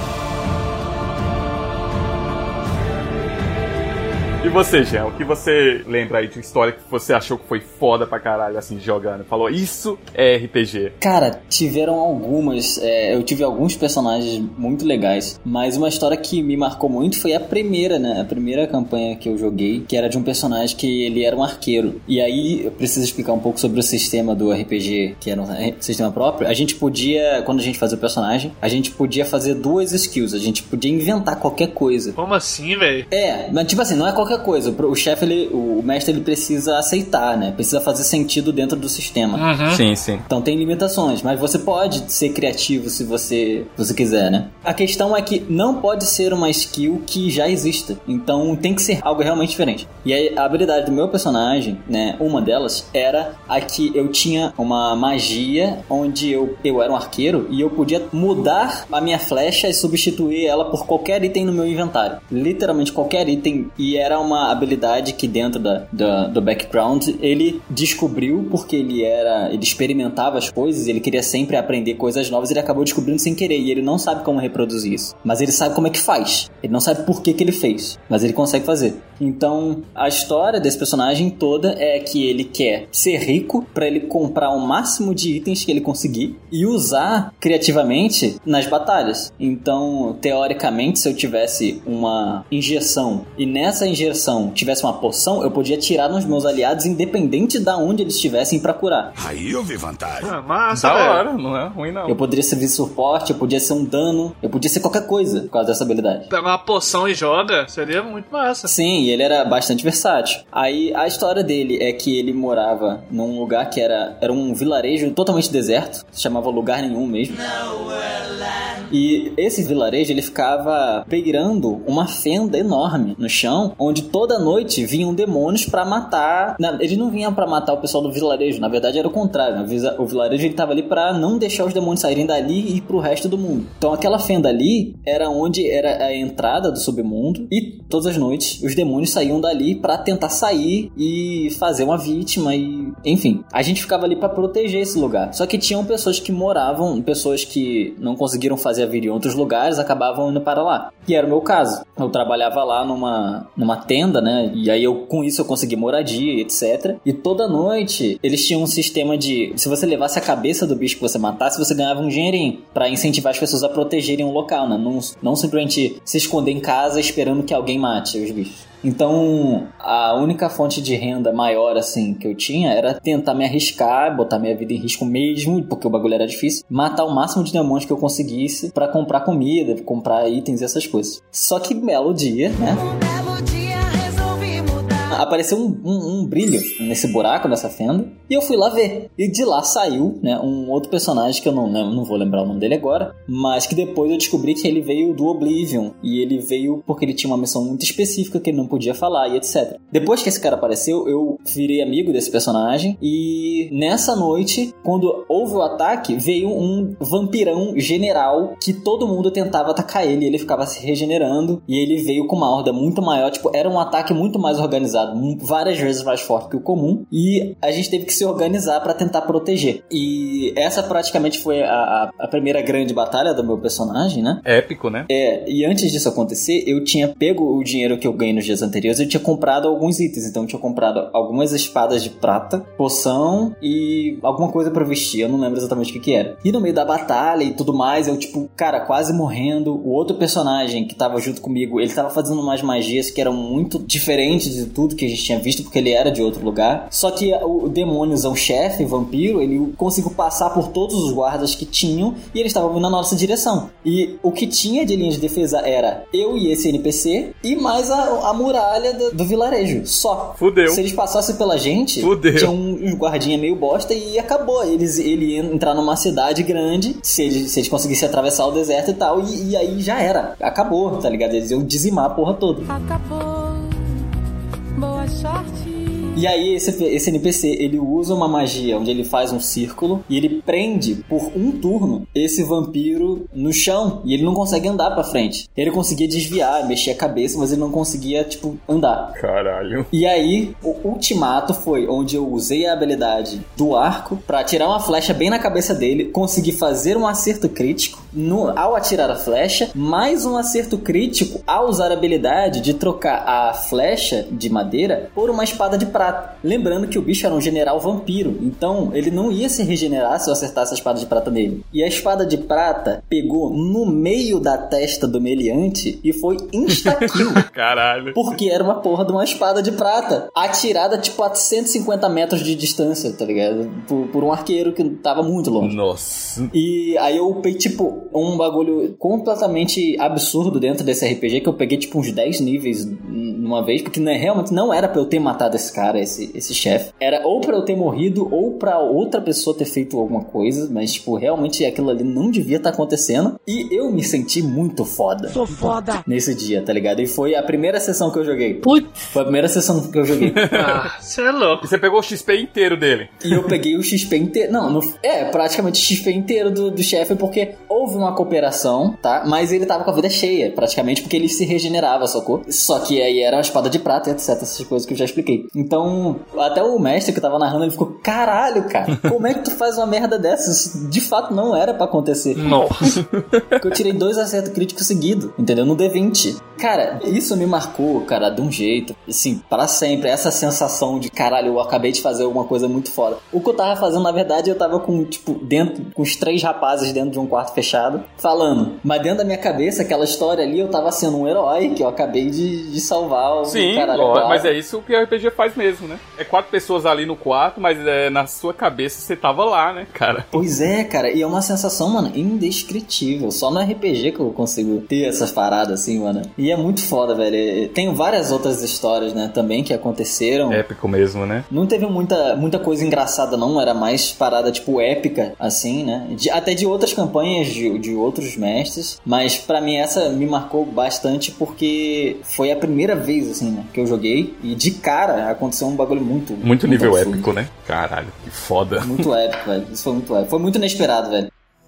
E você, Jean, o que você lembra aí de história que você achou que foi foda pra caralho, assim, jogando? Falou, isso é R P G. Cara, tiveram algumas, é, eu tive alguns personagens muito legais, mas uma história que me marcou muito foi a primeira, né? A primeira campanha que eu joguei, que era de um personagem que ele era um arqueiro. E aí, eu preciso explicar um pouco sobre o sistema do R P G, que era um sistema próprio. A gente podia, quando a gente fazia o personagem, a gente podia fazer duas skills, a gente podia inventar qualquer coisa. Como assim, velho? É, mas tipo assim, não é qualquer coisa. O chefe, ele, o mestre, ele precisa aceitar, né? Precisa fazer sentido dentro do sistema. Uhum. Sim, sim. Então tem limitações, mas você pode ser criativo se você, você quiser, né? A questão é que não pode ser uma skill que já exista. Então tem que ser algo realmente diferente. E aí, a habilidade do meu personagem, né? Uma delas era a que eu tinha uma magia onde eu, eu era um arqueiro e eu podia mudar a minha flecha e substituir ela por qualquer item no meu inventário. Literalmente qualquer item. E era uma habilidade que dentro da, da, do background ele descobriu porque ele era, ele experimentava as coisas, ele queria sempre aprender coisas novas, ele acabou descobrindo sem querer e ele não sabe como reproduzir isso, mas ele sabe como é que faz, ele não sabe por que que ele fez, mas ele consegue fazer. Então a história desse personagem toda é que ele quer ser rico para ele comprar o máximo de itens que ele conseguir e usar criativamente nas batalhas. Então teoricamente, se eu tivesse uma injeção e nessa injeção tivesse uma poção, eu podia tirar nos meus aliados independente de onde eles estivessem pra curar. Aí eu vi vantagem. Ah, massa, da velho. hora, não é ruim não. Eu poderia servir suporte, eu podia ser um dano, eu podia ser qualquer coisa por causa dessa habilidade. Pegar uma poção e joga, seria muito massa. Sim, e ele era bastante versátil. Aí a história dele é que ele morava num lugar que era, era um vilarejo totalmente deserto, se chamava Lugar Nenhum mesmo. E esse vilarejo, ele ficava beirando uma fenda enorme no chão, onde toda noite vinham demônios pra matar. Não, eles não vinham pra matar o pessoal do vilarejo, na verdade era o contrário. O vilarejo, ele tava ali pra não deixar os demônios saírem dali e ir pro resto do mundo. Então aquela fenda ali era onde era a entrada do submundo, e todas as noites os demônios saíam dali pra tentar sair e fazer uma vítima e... enfim, a gente ficava ali pra proteger esse lugar. Só que tinham pessoas que moravam, pessoas que não conseguiram fazer a vida em outros lugares, acabavam indo para lá. E era o meu caso. Eu trabalhava lá numa, numa tenda, né? E aí eu, com isso eu consegui moradia, etcétera. E toda noite eles tinham um sistema de... se você levasse a cabeça do bicho que você matasse, você ganhava um dinheirinho pra incentivar as pessoas a protegerem o local, né? Não, não simplesmente se esconder em casa esperando que alguém mate os bichos. Então, a única fonte de renda maior, assim, que eu tinha era tentar me arriscar, botar minha vida em risco mesmo, porque o bagulho era difícil, matar o máximo de demônios que eu conseguisse pra comprar comida, comprar itens e essas coisas. Só que, belo dia, né? Um belo dia resolvi mudar. apareceu um, um, um brilho nesse buraco, nessa fenda, e eu fui lá ver. E de lá saiu, né, um outro personagem que eu não, não, não vou lembrar o nome dele agora, mas que depois eu descobri que ele veio do Oblivion, e ele veio porque ele tinha uma missão muito específica que ele não podia falar, e etcétera. Depois que esse cara apareceu, eu virei amigo desse personagem, e nessa noite, quando houve o ataque, veio um vampirão general que todo mundo tentava atacar ele, e ele ficava se regenerando, e ele veio com uma horda muito maior, tipo, era um ataque muito mais organizado, várias vezes mais forte que o comum, e a gente teve que se organizar pra tentar proteger. E essa praticamente foi a, a primeira grande batalha do meu personagem, né? Épico, né? É, e antes disso acontecer, eu tinha pego o dinheiro que eu ganhei nos dias anteriores, eu tinha comprado alguns itens, então eu tinha comprado algumas espadas de prata, poção e alguma coisa pra vestir, eu não lembro exatamente o que que era. E no meio da batalha e tudo mais, eu tipo, cara, quase morrendo, o outro personagem que tava junto comigo, ele tava fazendo umas magias que eram muito diferentes de tudo que a gente tinha visto, porque ele era de outro lugar, só que o demôniozão chefe, vampiro, ele conseguiu passar por todos os guardas que tinham e eles estavam vindo na nossa direção. E o que tinha de linha de defesa era eu e esse N P C e mais a, a muralha do, do vilarejo, só. Fudeu. Se eles passassem pela gente, Fudeu. tinha um, um guardinha meio bosta e acabou. Eles, ele ia entrar numa cidade grande, se eles, se eles conseguissem atravessar o deserto e tal, e, e aí já era. Acabou, tá ligado? Eles iam dizimar a porra toda. Acabou. Boa sorte. E aí esse, esse N P C, ele usa uma magia onde ele faz um círculo e ele prende por um turno esse vampiro no chão e ele não consegue andar pra frente. Ele conseguia desviar, mexer a cabeça, mas ele não conseguia, tipo, andar. Caralho. E aí, o ultimato foi onde eu usei a habilidade do arco pra atirar uma flecha bem na cabeça dele, consegui fazer um acerto crítico no, ao atirar a flecha, mais um acerto crítico ao usar a habilidade de trocar a flecha de madeira por uma espada de prata. Lembrando que o bicho era um general vampiro, então ele não ia se regenerar se eu acertasse a espada de prata nele. E a espada de prata pegou no meio da testa do meliante e foi insta-kill. Caralho. Porque era uma porra de uma espada de prata, atirada tipo a cento e cinquenta metros de distância, tá ligado? Por, por um arqueiro que tava muito longe. Nossa. E aí eu upei tipo um bagulho completamente absurdo dentro desse R P G, que eu peguei tipo uns dez níveis numa vez, porque né, realmente não era pra eu ter matado esse cara, esse, esse chefe. Era ou pra eu ter morrido ou pra outra pessoa ter feito alguma coisa, mas tipo, realmente aquilo ali não devia estar acontecendo. E eu me senti muito foda. Sou foda. Nesse dia, tá ligado? E foi a primeira sessão que eu joguei. Putz. Foi a primeira sessão que eu joguei. Ah, você é louco. E você pegou o X P inteiro dele. E eu peguei o X P inteiro. Não, no... é, praticamente o X P inteiro do, do chefe, porque houve uma cooperação, tá? Mas ele tava com a vida cheia, praticamente, porque ele se regenerava, sacou? Só que aí era uma espada de prata, etcétera. Essas coisas que eu já expliquei. Então, até o mestre que tava narrando, ele ficou, caralho, cara, como é que tu faz uma merda dessa? Isso de fato não era pra acontecer. Nossa. Porque eu tirei dois acertos críticos seguidos, entendeu? No D vinte. Cara, isso me marcou, cara, de um jeito, assim, para sempre. Essa sensação de, caralho, eu acabei de fazer alguma coisa muito foda. O que eu tava fazendo, na verdade, eu tava com, tipo, dentro, com os três rapazes dentro de um quarto fechado, falando. Mas dentro da minha cabeça, aquela história ali, eu tava sendo um herói, que eu acabei de, de salvar o Sim, caralho. Ó, quatro. mas é isso que o R P G faz mesmo, né? É quatro pessoas ali no quarto, mas é, na sua cabeça você tava lá, né, cara? Pois é, cara, e é uma sensação, mano, indescritível. Só no R P G que eu consigo ter essas paradas assim, mano. E é muito foda, velho. Tem várias outras histórias, né, também que aconteceram. Épico mesmo, né? Não teve muita, muita coisa engraçada, não. Era mais parada, tipo, épica, assim, né? De, até de outras campanhas de, de outros mestres. Mas pra mim essa me marcou bastante porque foi a primeira vez, assim, né, que eu joguei. E de cara aconteceu um bagulho muito... Muito, muito nível absurdo. épico, né? Caralho, que foda. Muito épico, velho. Isso foi muito épico. Foi muito inesperado, velho.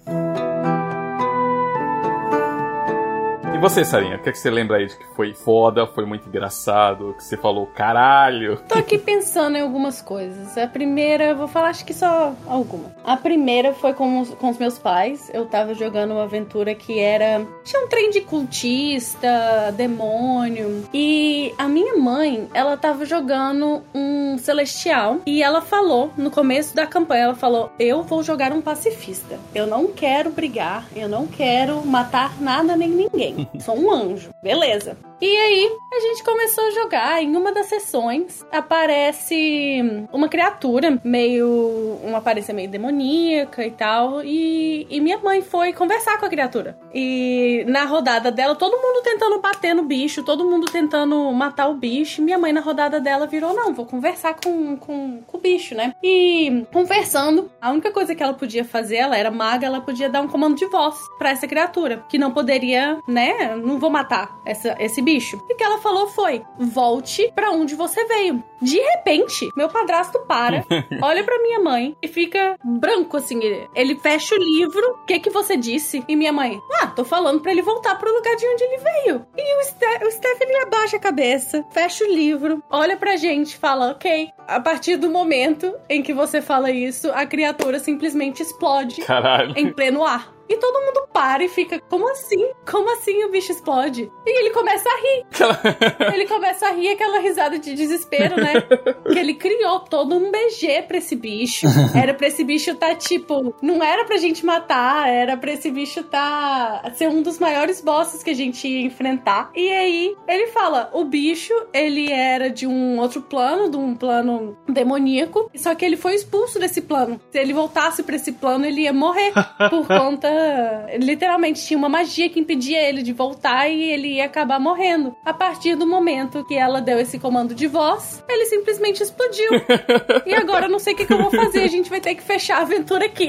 E você, Sarinha, o que, é que você lembra aí de que foi foda, foi muito engraçado, que você falou, caralho? Tô aqui pensando em algumas coisas. A primeira, vou falar acho que só alguma. A primeira foi com os, com os meus pais. Eu tava jogando uma aventura que era... Tinha um trem de cultista, demônio. E a minha mãe, ela tava jogando um celestial. E ela falou, no começo da campanha, ela falou, eu vou jogar um pacifista. Eu não quero brigar, eu não quero matar nada nem ninguém. Sou um anjo. Beleza. E aí, a gente começou a jogar. Em uma das sessões, aparece uma criatura meio... uma aparência meio demoníaca e tal. E, e minha mãe foi conversar com a criatura. E na rodada dela, todo mundo tentando bater no bicho, todo mundo tentando matar o bicho. Minha mãe, na rodada dela, virou, não, vou conversar com, com, com o bicho, né? E conversando, a única coisa que ela podia fazer, ela era maga, ela podia dar um comando de voz pra essa criatura, que não poderia, né? Não vou matar essa, esse bicho. E o que ela falou foi, volte pra onde você veio. De repente, meu padrasto para, olha pra minha mãe e fica branco, assim. Ele, ele fecha o livro, o que que você disse? E minha mãe, ah, tô falando pra ele voltar pro lugar de onde ele veio. E o, Ste- o Stephanie abaixa a cabeça, fecha o livro, olha pra gente e fala, ok. A partir do momento em que você fala isso, a criatura simplesmente explode. Caralho. Em pleno ar. E todo mundo para e fica, como assim? Como assim o bicho explode? E ele começa a rir. Ele começa a rir, aquela risada de desespero, né? Que ele criou todo um B G pra esse bicho. Era pra esse bicho tá, tipo... Não era pra gente matar, era pra esse bicho tá... ser um dos maiores bosses que a gente ia enfrentar. E aí, ele fala, o bicho, ele era de um outro plano, de um plano demoníaco, só que ele foi expulso desse plano. Se ele voltasse pra esse plano, ele ia morrer por conta... Literalmente tinha uma magia que impedia ele de voltar e ele ia acabar morrendo. A partir do momento que ela deu esse comando de voz, ele simplesmente explodiu. E agora eu não sei o que, que eu vou fazer. A gente vai ter que fechar a aventura aqui.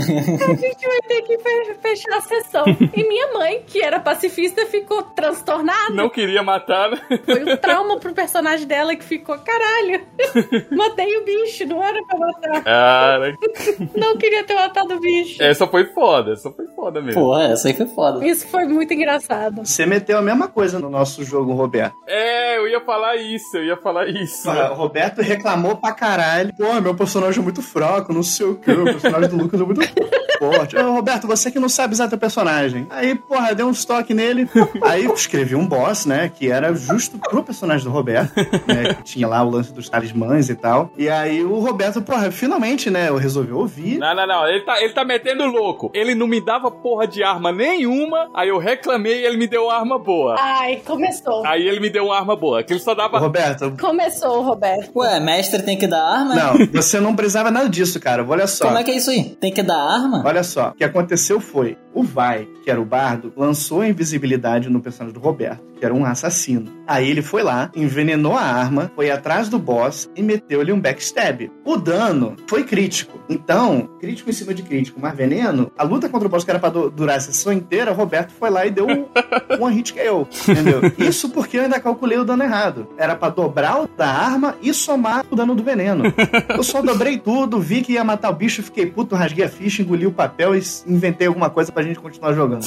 A gente vai ter que fe- fechar a sessão. E minha mãe, que era pacifista, ficou transtornada. Não queria matar, né? Foi um trauma pro personagem dela que ficou, caralho, matei o bicho, não era pra matar. Cara. Não queria ter matado o bicho. Essa foi foda, essa foi foda mesmo. Porra, essa aí foi foda. Isso foi muito engraçado. Você meteu a mesma coisa no nosso jogo, Roberto. É, eu ia falar isso, eu ia falar isso. Ah, o Roberto reclamou pra caralho. Pô, meu personagem é muito fraco, não sei o que. O personagem do Lucas é muito forte. Ô, Roberto, você que não sabe usar teu personagem. Aí, porra, deu um estoque nele. Aí escrevi um boss, né, que era justo pro personagem do Roberto, né, que tinha lá o lance dos talismãs e tal. E aí o Roberto, porra, finalmente, né, eu resolvi ouvir. Não, não, não, ele tá, ele tá metendo louco. Ele não me dava porra de arma nenhuma, aí eu reclamei e ele me deu uma arma boa. Ai, começou. Aí ele me deu uma arma boa, que ele só dava... Roberto... Começou, Roberto. Ué, mestre tem que dar arma? Não, você não precisava nada disso, cara. Olha só. Como é que é isso aí? Tem que dar arma? Olha só, o que aconteceu foi, o Vai, que era o bardo, lançou a invisibilidade no personagem do Roberto, que era um assassino. Aí ele foi lá, envenenou a arma, foi atrás do boss e meteu-lhe um backstab. O dano foi crítico. Então, crítico em cima de crítico, mas veneno, a luta contra o boss que era pra durar a sessão inteira, o Roberto foi lá e deu um one hit K O, entendeu? Isso porque eu ainda calculei o dano errado. Era pra dobrar o da arma e somar o dano do veneno. Eu só dobrei tudo, vi que ia matar o bicho, fiquei puto, rasguei a ficha, engoli o papel e inventei alguma coisa pra gente continuar jogando.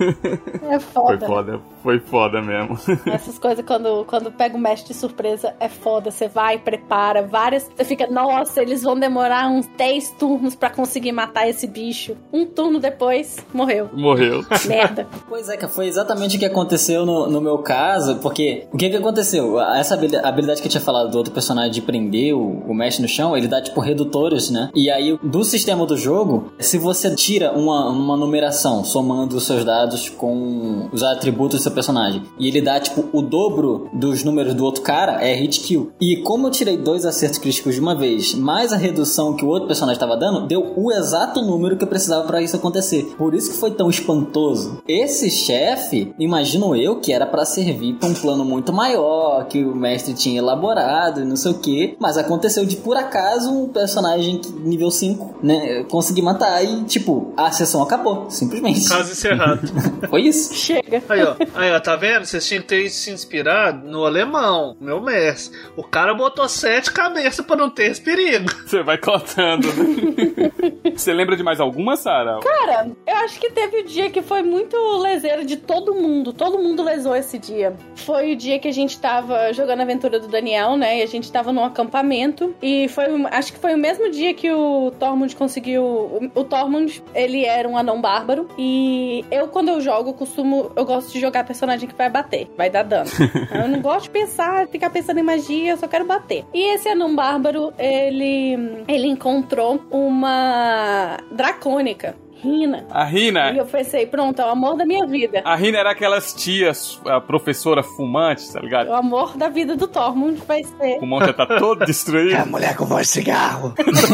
É foda. Foi foda, foi foda mesmo. Essas coisas, quando, quando pega o mestre de surpresa, é foda. Você vai, prepara várias... Você fica, nossa, eles vão demorar uns dez turnos pra conseguir matar esse bicho. Um turno depois, morreu. Morreu. Merda. Pois é, que foi exatamente o que aconteceu no, no meu caso, porque o que que aconteceu? Essa habilidade que eu tinha falado do outro personagem de prender o, o mestre no chão, ele dá tipo redutores, né? E aí, do sistema do jogo, se você tira uma, uma numeração somando os seus dados com os atributos do seu personagem, e ele dá tipo o dobro dos números do outro cara, é hit kill. E como eu tirei dois acertos críticos de uma vez, mais a redução que o outro personagem estava dando, deu o exato número que eu precisava pra isso acontecer. Por isso que foi tão espantoso. Esse chefe, imagino eu, que era pra servir pra um plano muito maior, que o mestre tinha elaborado e não sei o que, mas aconteceu de por acaso um personagem nível cinco, né, consegui matar e tipo, a sessão acabou, simplesmente. Caso encerrado. Foi isso. Chega. Aí ó, aí ó, tá vendo? Vocês tinham que ter se inspirado no alemão, meu mestre. O cara botou sete cabeças pra não ter esse perigo. Você vai contando, né? Você lembra de mais alguma, Sarah? Cara, eu acho que teve o dia que foi muito leseiro de todo mundo. Todo mundo lesou esse dia. Foi o dia que a gente tava jogando a aventura do Daniel, né? E a gente tava num acampamento. E foi, acho que foi o mesmo dia que o Tormund conseguiu... O, o Tormund, ele era um anão bárbaro. E eu, quando eu jogo, eu costumo... Eu gosto de jogar personagem que vai bater. Vai dar dano. Eu não gosto de pensar, ficar pensando em magia. Eu só quero bater. E esse anão bárbaro, ele... Ele encontrou uma dracônica. Rina. A Rina. E eu pensei, pronto, é o amor da minha vida. A Rina era aquelas tias, a professora fumante, tá ligado? O amor da vida do Tormund vai ser. O Monte tá todo destruído. É a mulher com voz de cigarro.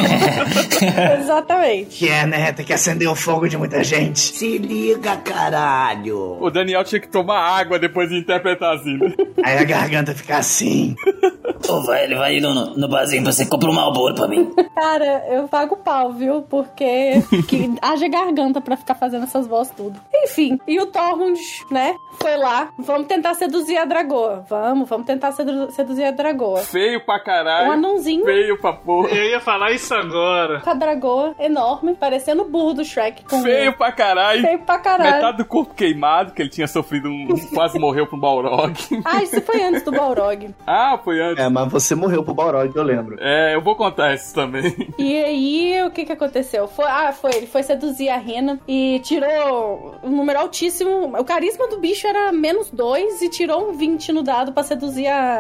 Exatamente. Que é, né? Tem que acender o fogo de muita gente. Se liga, caralho. O Daniel tinha que tomar água depois de interpretar assim, né? Aí a garganta fica assim. Ô, velho, vai no, no barzinho pra você comprar um Marlboro pra mim. Cara, eu pago pau, viu? Porque que haja garganta pra ficar fazendo essas vozes tudo. Enfim, e o Tormund, né, foi lá. Vamos tentar seduzir a Dragoa. Vamos, vamos tentar sedu- seduzir a Dragoa. Feio pra caralho. Um anãozinho. Feio pra porra. Eu ia falar isso agora. Com a Dragoa enorme, parecendo o burro do Shrek. Com Feio pra caralho. Feio pra caralho. Metade do corpo queimado, que ele tinha sofrido um... quase morreu pro Balrog. Ah, isso foi antes do Balrog. Ah, foi antes. É, mas você morreu pro Balrog, eu lembro. É, eu vou contar isso também. E aí, o que que aconteceu? Foi, ah, foi, ele foi seduzir a Rina e tirou um número altíssimo. O carisma do bicho era menos dois e tirou um vinte no dado pra seduzir a,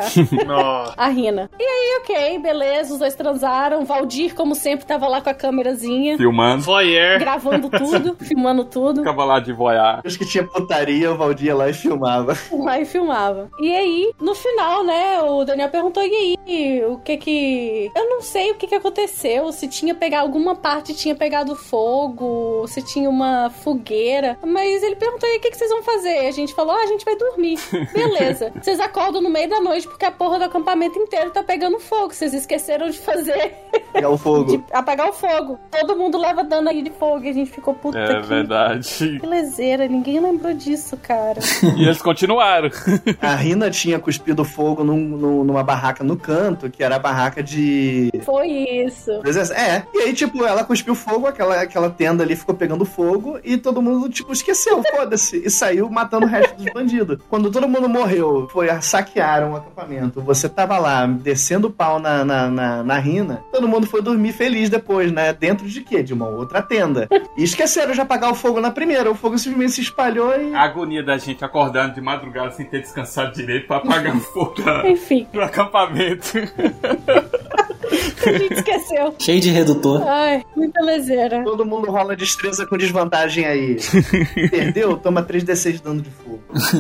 a Rina. E aí, ok, beleza, os dois transaram. Valdir, como sempre, tava lá com a câmerazinha. Filmando. Voyeur. Gravando tudo, filmando tudo. Ficava lá de voyar. Acho que tinha putaria, o Valdir ia lá e filmava. Lá e filmava. E aí, no final, né, o Daniel perguntou, e aí, o que que... Eu não sei o que que aconteceu, se tinha pegado, alguma parte tinha pegado fogo, se tinha uma fogueira, mas ele perguntou, e aí, o que que vocês vão fazer? A gente falou, ah, a gente vai dormir. Beleza. Vocês acordam no meio da noite porque a porra do acampamento inteiro tá pegando fogo, vocês esqueceram de fazer... Pegar o fogo. De apagar o fogo. Todo mundo leva dano aí de fogo e a gente ficou puta É que... verdade. Que lezeira, ninguém lembrou disso, cara. E eles continuaram. A Rina tinha cuspido fogo num, num, numa barraca no canto, que era a barraca de... Foi isso. É, e aí, tipo, ela cuspiu fogo, aquela, aquela tenda ali ficou pegando fogo, e todo mundo, tipo, esqueceu, foda-se, e saiu matando o resto dos bandidos. Quando todo mundo morreu, foi, saquearam o acampamento, você tava lá, descendo o pau na, na, na, na Rina, todo mundo foi dormir feliz depois, né? Dentro de quê? De uma outra tenda. E esqueceram de apagar o fogo na primeira, o fogo simplesmente se espalhou e... A agonia da gente acordando de madrugada sem ter descansado direito pra apagar o fogo Enfim. no acampamento. A gente esqueceu. Cheio de redutor. Ai, muita lezeira. Todo mundo rola destreza com desvantagem aí. Perdeu? Toma três D seis de dano de fogo.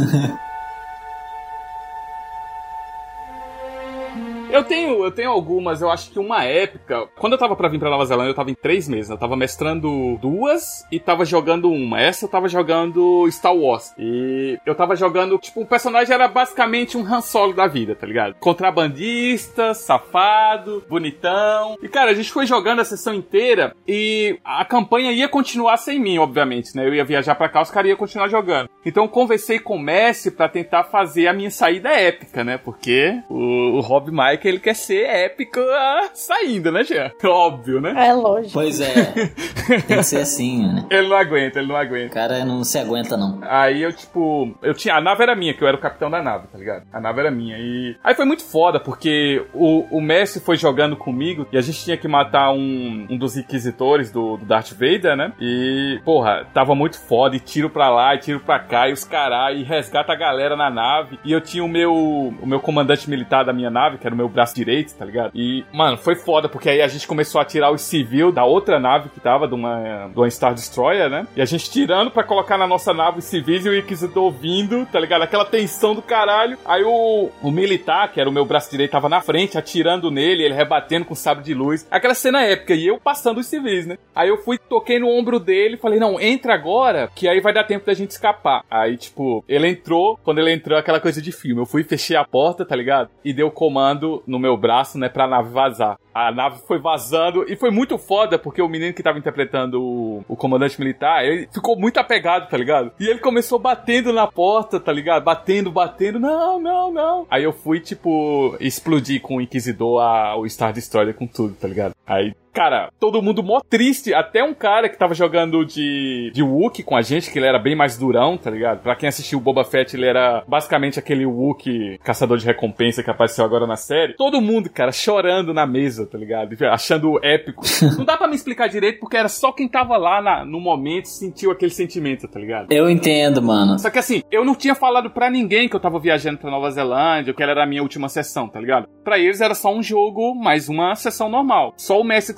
Eu tenho, eu tenho algumas, eu acho que uma época... Quando eu tava pra vir pra Nova Zelândia, eu tava em três meses. Eu tava mestrando duas e tava jogando uma. Essa eu tava jogando Star Wars. E eu tava jogando... Tipo, o personagem era basicamente um Han Solo da vida, tá ligado? Contrabandista, safado, bonitão. E, cara, a gente foi jogando a sessão inteira e a campanha ia continuar sem mim, obviamente, né? Eu ia viajar pra cá, os caras iam continuar jogando. Então eu conversei com o Messi pra tentar fazer a minha saída épica, né? Porque o, o Rob Mike, ele quer ser épico ah, saindo, né, Jean? Óbvio, né? É lógico. Pois é. Tem que ser assim, né? Ele não aguenta, ele não aguenta. O cara não se aguenta, não. Aí eu, tipo... Eu tinha... A nave era minha, que eu era o capitão da nave, tá ligado? A nave era minha. E... Aí foi muito foda, porque o, o Messi foi jogando comigo e a gente tinha que matar um, um dos inquisitores do, do Darth Vader, né? E, porra, tava muito foda. E tiro pra lá, e tiro pra cá, e os caras, e resgata a galera na nave. E eu tinha o meu... O meu comandante militar da minha nave, que era o meu braço direito, tá ligado? E, mano, foi foda, porque aí a gente começou a tirar os civil da outra nave que tava, de uma, de uma Star Destroyer, né? E a gente tirando pra colocar na nossa nave os civis e o Inquisidor vindo, tá ligado? Aquela tensão do caralho. Aí o, o militar, que era o meu braço direito, tava na frente, atirando nele, ele rebatendo com sabre de luz. Aquela cena épica, e eu passando os civis, né? Aí eu fui, toquei no ombro dele, falei, não, entra agora, que aí vai dar tempo da gente escapar. Aí, tipo, ele entrou, quando ele entrou, aquela coisa de filme. Eu fui, fechei a porta, tá ligado? E dei o comando no meu braço, né, pra nave vazar. A nave foi vazando e foi muito foda, porque o menino que tava interpretando o, o comandante militar, ele ficou muito apegado, tá ligado? E ele começou batendo na porta, tá ligado? Batendo, batendo, não, não, não. Aí eu fui, tipo, explodir com o Inquisidor a, o Star Destroyer com tudo, tá ligado? Aí, cara, todo mundo mó triste, até um cara que tava jogando de, de Wookiee com a gente, que ele era bem mais durão, tá ligado? Pra quem assistiu o Boba Fett, ele era basicamente aquele Wookiee caçador de recompensa que apareceu agora na série. Todo mundo, cara, chorando na mesa, tá ligado? Achando épico. Não dá pra me explicar direito, porque era só quem tava lá na, no momento sentiu aquele sentimento, tá ligado? Eu entendo, mano. Só que assim, eu não tinha falado pra ninguém que eu tava viajando pra Nova Zelândia, que ela era a minha última sessão, tá ligado? Pra eles era só um jogo, mais uma sessão normal. Só o Messi que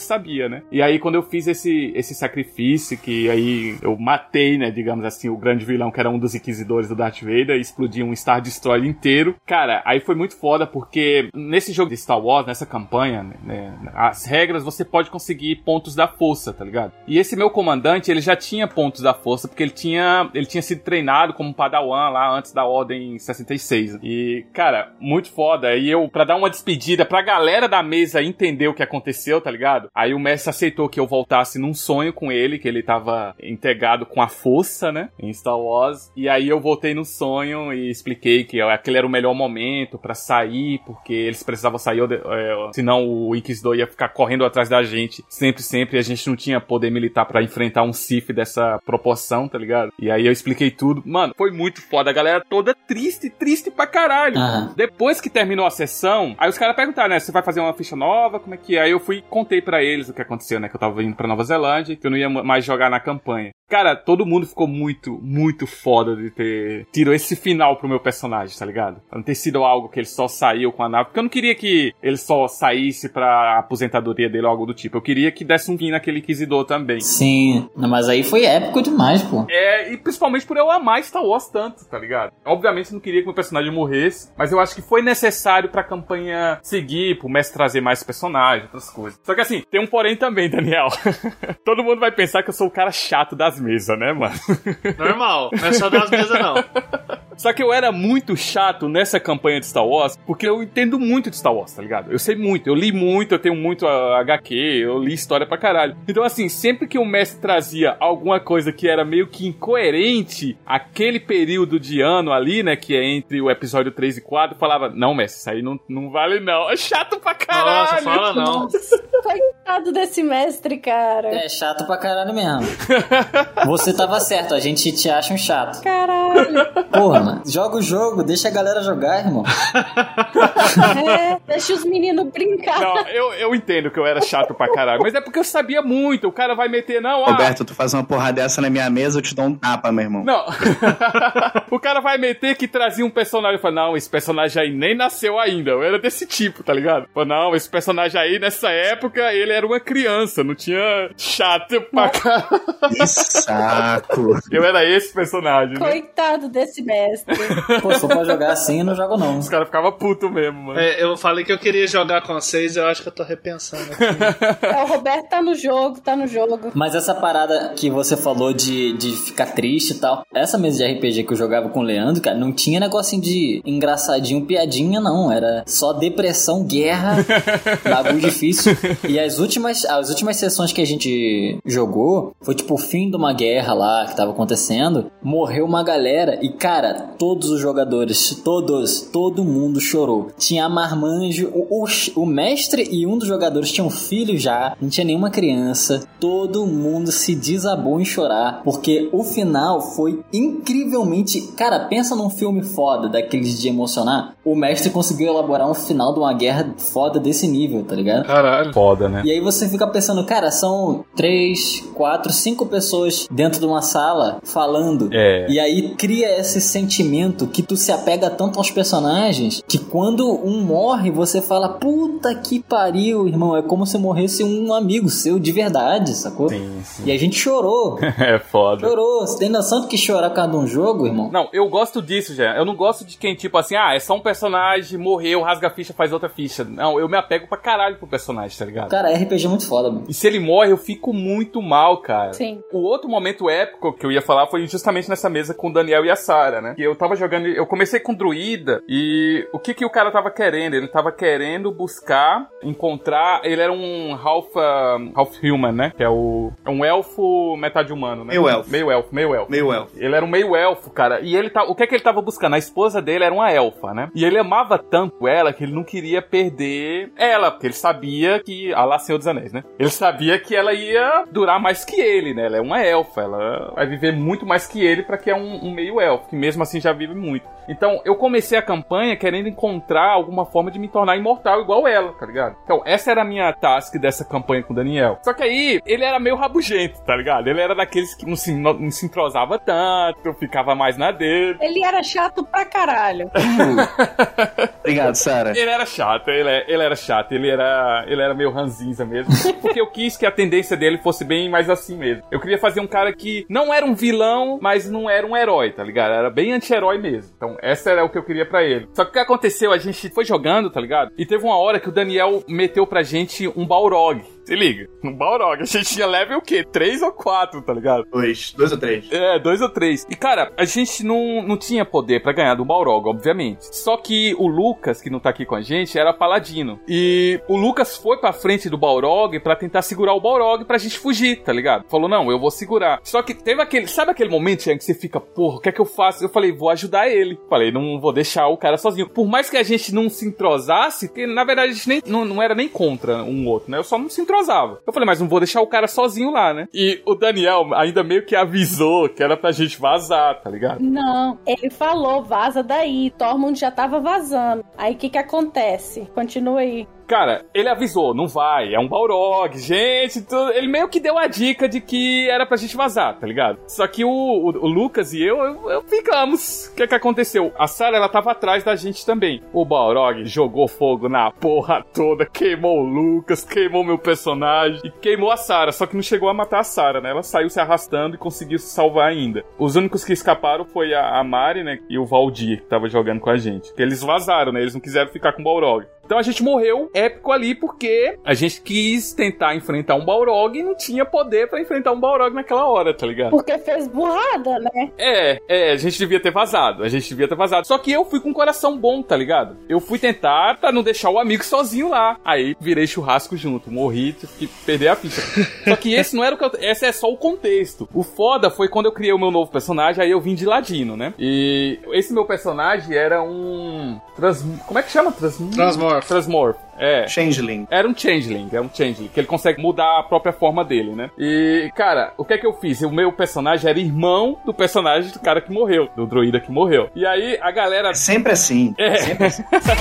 sabia, né? E aí, quando eu fiz esse, esse sacrifício, que aí eu matei, né, digamos assim, o grande vilão, que era um dos inquisidores do Darth Vader, e explodi um Star Destroyer inteiro. Cara, aí foi muito foda, porque nesse jogo de Star Wars, nessa campanha, né, as regras, você pode conseguir pontos da força, tá ligado? E esse meu comandante, ele já tinha pontos da força, porque ele tinha, ele tinha sido treinado como Padawan lá antes da Ordem sessenta e seis. E, cara, muito foda. E eu, pra dar uma despedida, pra galera da mesa entender o que aconteceu, tá ligado? Aí o mestre aceitou que eu voltasse num sonho com ele, que ele tava integrado com a força, né, em Star Wars. E aí eu voltei no sonho e expliquei que aquele era o melhor momento pra sair, porque eles precisavam sair, é, senão o Inquisidor ia ficar correndo atrás da gente sempre, sempre, e a gente não tinha poder militar pra enfrentar um Sith dessa proporção, tá ligado? E aí eu expliquei tudo. Mano, foi muito foda. A galera toda triste, triste pra caralho. Uhum. Depois que terminou a sessão, aí os caras perguntaram, né, você vai fazer uma ficha nova? Como é que é? Aí eu fui e contei pra eles o que aconteceu, né, que eu tava indo pra Nova Zelândia, que eu não ia mais jogar na campanha. Cara, todo mundo ficou muito, muito foda de ter tirou esse final pro meu personagem, tá ligado? Não ter sido algo que ele só saiu com a nave, porque eu não queria que ele só saísse pra aposentadoria dele ou algo do tipo. Eu queria que desse um fim naquele Inquisidor também. Sim, mas aí foi épico demais, pô. É, e principalmente por eu amar Star Wars tanto, tá ligado? Obviamente eu não queria que meu personagem morresse, mas eu acho que foi necessário pra campanha seguir, pro mestre trazer mais personagens, outras coisas. Só que assim, tem um porém também, Daniel. Todo mundo vai pensar que eu sou o cara chato das mesas, né, mano? Normal, não é só das mesas, não. Só que eu era muito chato nessa campanha de Star Wars, porque eu entendo muito de Star Wars, tá ligado? Eu sei muito, eu li muito, eu tenho muito H Q, eu li história pra caralho. Então, assim, sempre que o mestre trazia alguma coisa que era meio que incoerente, aquele período de ano ali, né, que é entre o episódio três e quatro, falava, não, mestre, isso aí não, não vale não. É chato pra caralho. Nossa, fala não. Coitado desse mestre, cara. É chato pra caralho mesmo. Você tava certo, a gente te acha um chato. Caralho. Porra, mano. Joga o jogo, deixa a galera jogar, irmão. É, deixa os meninos brincar. Não, eu, eu entendo que eu era chato pra caralho, mas é porque eu sabia muito. O cara vai meter, não, ah... Roberto, tu faz uma porra dessa na minha mesa, eu te dou um tapa, meu irmão. Não. O cara vai meter que trazia um personagem e fala, não, esse personagem aí nem nasceu ainda. Eu era desse tipo, tá ligado? Fala, não, esse personagem aí, nessa época, ele era uma criança, não tinha chato pra caralho. Que saco. Eu era esse personagem, né? Coitado desse mestre. Pô, se for pra jogar assim, eu não jogo não. Os caras ficavam putos mesmo, mano. É, eu falei que eu queria jogar com vocês, eu acho que eu tô repensando aqui. É, o Roberto tá no jogo, tá no jogo. Mas essa parada que você falou de, de ficar triste e tal, essa mesa de R P G que eu jogava com o Leandro, cara, não tinha negocinho de engraçadinho, piadinha, não. Era só depressão, guerra, bagulho difícil. E as últimas, as últimas sessões que a gente jogou, foi tipo o fim de uma guerra lá que tava acontecendo, morreu uma galera e, cara, todos os jogadores, todos, todo mundo chorou. Tinha marmanjo, o, o, o mestre e um dos jogadores tinham filho já, não tinha nenhuma criança, todo mundo se desabou em chorar, porque o final foi incrivelmente... Cara, pensa num filme foda, daqueles de emocionar, o mestre conseguiu elaborar um final de uma guerra foda desse nível, tá ligado? Caralho. Foda, né? E aí você fica pensando, cara, são três, quatro, cinco pessoas dentro de uma sala falando. É. E aí cria esse sentimento que tu se apega tanto aos personagens que quando um morre, você fala, puta que pariu, irmão. É como se morresse um amigo seu de verdade, sacou? Sim, sim. E a gente chorou. É foda. Chorou. Você tem noção do que chorar por causa de um jogo, irmão? Não, eu gosto disso, já. Eu não gosto de quem, tipo assim, ah, é só um personagem, morreu, rasga a ficha, faz outra ficha. Não, eu me apego pra caralho pro personagem, tá ligado? Cara, R P G é muito foda, mano. E se ele morre, eu fico muito mal, cara. Sim. O outro momento épico que eu ia falar foi justamente nessa mesa com o Daniel e a Sarah, né? Que eu tava jogando, eu comecei com druida e o que que o cara tava querendo? Ele tava querendo buscar, encontrar, ele era um half, uh, half human, né? Que é o é um elfo metade humano, né? Meio elfo. Meio elfo, meio elfo. Meio elfo. Ele era um meio elfo, cara. E ele tá, o que é que ele tava buscando? A esposa dele era uma elfa, né? E ele amava tanto ela que ele não queria perder ela, porque ele sabia que, ah lá, Senhor dos Anéis, né? Ele sabia que ela ia durar mais que ele, né? Ela é uma elfa, ela vai viver muito mais que ele pra que é um, um meio elfo, que mesmo assim já vive muito. Então, eu comecei a campanha querendo encontrar alguma forma de me tornar imortal igual ela, tá ligado? Então, essa era a minha task dessa campanha com o Daniel. Só que aí, ele era meio rabugento, tá ligado? Ele era daqueles que não se, não, não se entrosava tanto, ficava mais na dele. Ele era chato pra caralho. Obrigado, Sara. Ele era chato, ele, ele era chato, ele era, ele era meio ranzinza mesmo. Porque eu quis que a tendência dele fosse bem mais assim mesmo. Eu queria fazer um cara que não era um vilão, mas não era um herói, tá ligado? Era bem anti-herói mesmo. Então, essa era o que eu queria pra ele. Só que o que aconteceu? A gente foi jogando, tá ligado? E teve uma hora que o Daniel meteu pra gente um Balrog. Se liga, um Balrog. A gente tinha level o quê? Três ou quatro, tá ligado? Dois. Dois ou três. É, dois ou três. E, cara, a gente não, não tinha poder pra ganhar do Balrog, obviamente. Só que o Lucas, que não tá aqui com a gente, era paladino. E o Lucas foi pra frente do Balrog pra tentar segurar o Balrog pra gente fugir, tá ligado? Falou, não, eu vou segurar. Só que teve aquele... Sabe aquele momento, Jean, que você fica, porra, o que é que eu faço? Eu falei, vou ajudar ele. Falei, não vou deixar o cara sozinho. Por mais que a gente não se entrosasse, porque, na verdade, a gente nem, não, não era nem contra um outro, né? Eu só não se entrosava. Eu falei, mas não vou deixar o cara sozinho lá, né? E o Daniel ainda meio que avisou que era pra gente vazar, tá ligado? Não, ele falou, vaza daí. Tormund já tava vazando. Aí o que que acontece? Continua aí. Cara, ele avisou, não vai, é um Balrog, gente, tudo. Ele meio que deu a dica de que era pra gente vazar, tá ligado? Só que o, o, o Lucas e eu, eu, eu ficamos. O que que aconteceu? A Sarah, ela tava atrás da gente também. O Balrog jogou fogo na porra toda, queimou o Lucas, queimou meu personagem e queimou a Sarah, só que não chegou a matar a Sarah, né? Ela saiu se arrastando e conseguiu se salvar ainda. Os únicos que escaparam foi a, a Mari, né, e o Valdir, que tava jogando com a gente. Porque eles vazaram, né? Eles não quiseram ficar com o Balrog. Então a gente morreu épico ali porque a gente quis tentar enfrentar um Balrog e não tinha poder pra enfrentar um Balrog naquela hora, tá ligado? Porque fez burrada, né? É, é, a gente devia ter vazado, a gente devia ter vazado. Só que eu fui com um coração bom, tá ligado? Eu fui tentar pra não deixar o amigo sozinho lá. Aí virei churrasco junto, morri, tive que perder a ficha. Só que esse não era o que eu... Esse é só o contexto. O foda foi quando eu criei o meu novo personagem, aí eu vim de ladino, né? E esse meu personagem era um... Trans... Como é que chama? Trans... Transmorph. Transmorph. É. Changeling. Era um Changeling, é um Changeling, que ele consegue mudar a própria forma dele, né? E, cara, o que é que eu fiz? O meu personagem era irmão do personagem do cara que morreu, do druida que morreu. E aí, a galera... É sempre assim. É. Sempre assim.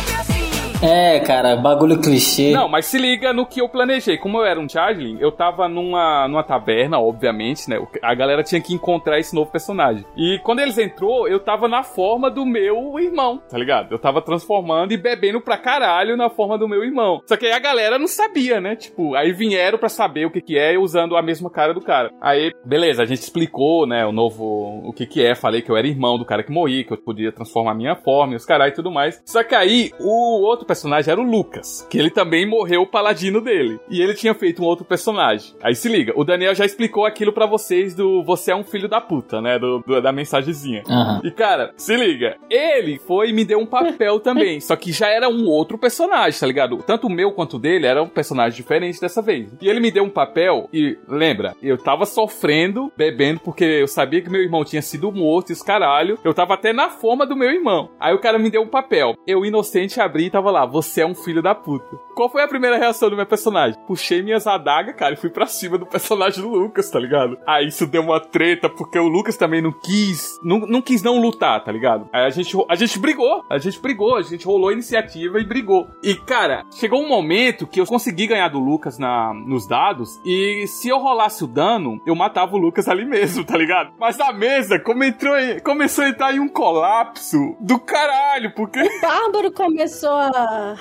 É, cara, bagulho clichê. Não, mas se liga no que eu planejei. Como eu era um Changeling, eu tava numa, numa taverna, obviamente, né? A galera tinha que encontrar esse novo personagem. E quando eles entrou, eu tava na forma do meu irmão, tá ligado? Eu tava transformando e bebendo pra caralho na forma do meu irmão. Só que aí a galera não sabia, né? Tipo, aí vieram pra saber o que que é usando a mesma cara do cara. Aí, beleza, a gente explicou, né, o novo, o que que é. Falei que eu era irmão do cara que morri, que eu podia transformar a minha forma e os carai e tudo mais. Só que aí, o outro personagem era o Lucas, que ele também morreu o paladino dele. E ele tinha feito um outro personagem. Aí se liga, o Daniel já explicou aquilo pra vocês do você é um filho da puta, né? Do, do da mensagenzinha. Uhum. E cara, se liga, ele foi e me deu um papel também, só que já era um outro personagem, tá ligado? Tanto o meu quanto o dele era um personagem diferente dessa vez. E ele me deu um papel e, lembra, eu tava sofrendo, bebendo, porque eu sabia que meu irmão tinha sido morto e os caralho. Eu tava até na forma do meu irmão. Aí o cara me deu um papel. Eu, inocente, abri e tava lá, você é um filho da puta. Qual foi a primeira reação do meu personagem? Puxei minhas adagas, cara, e fui pra cima do personagem do Lucas, tá ligado? Aí isso deu uma treta, porque o Lucas também não quis, não, não quis não lutar, tá ligado? Aí a gente, a gente brigou, a gente brigou, a gente rolou a iniciativa e brigou. E, cara, chegou um momento que eu consegui ganhar do Lucas na, nos dados, e se eu rolasse o dano, eu matava o Lucas ali mesmo, tá ligado? Mas a mesa como entrou em, começou a entrar em um colapso do caralho, porque... O Bárbaro começou a...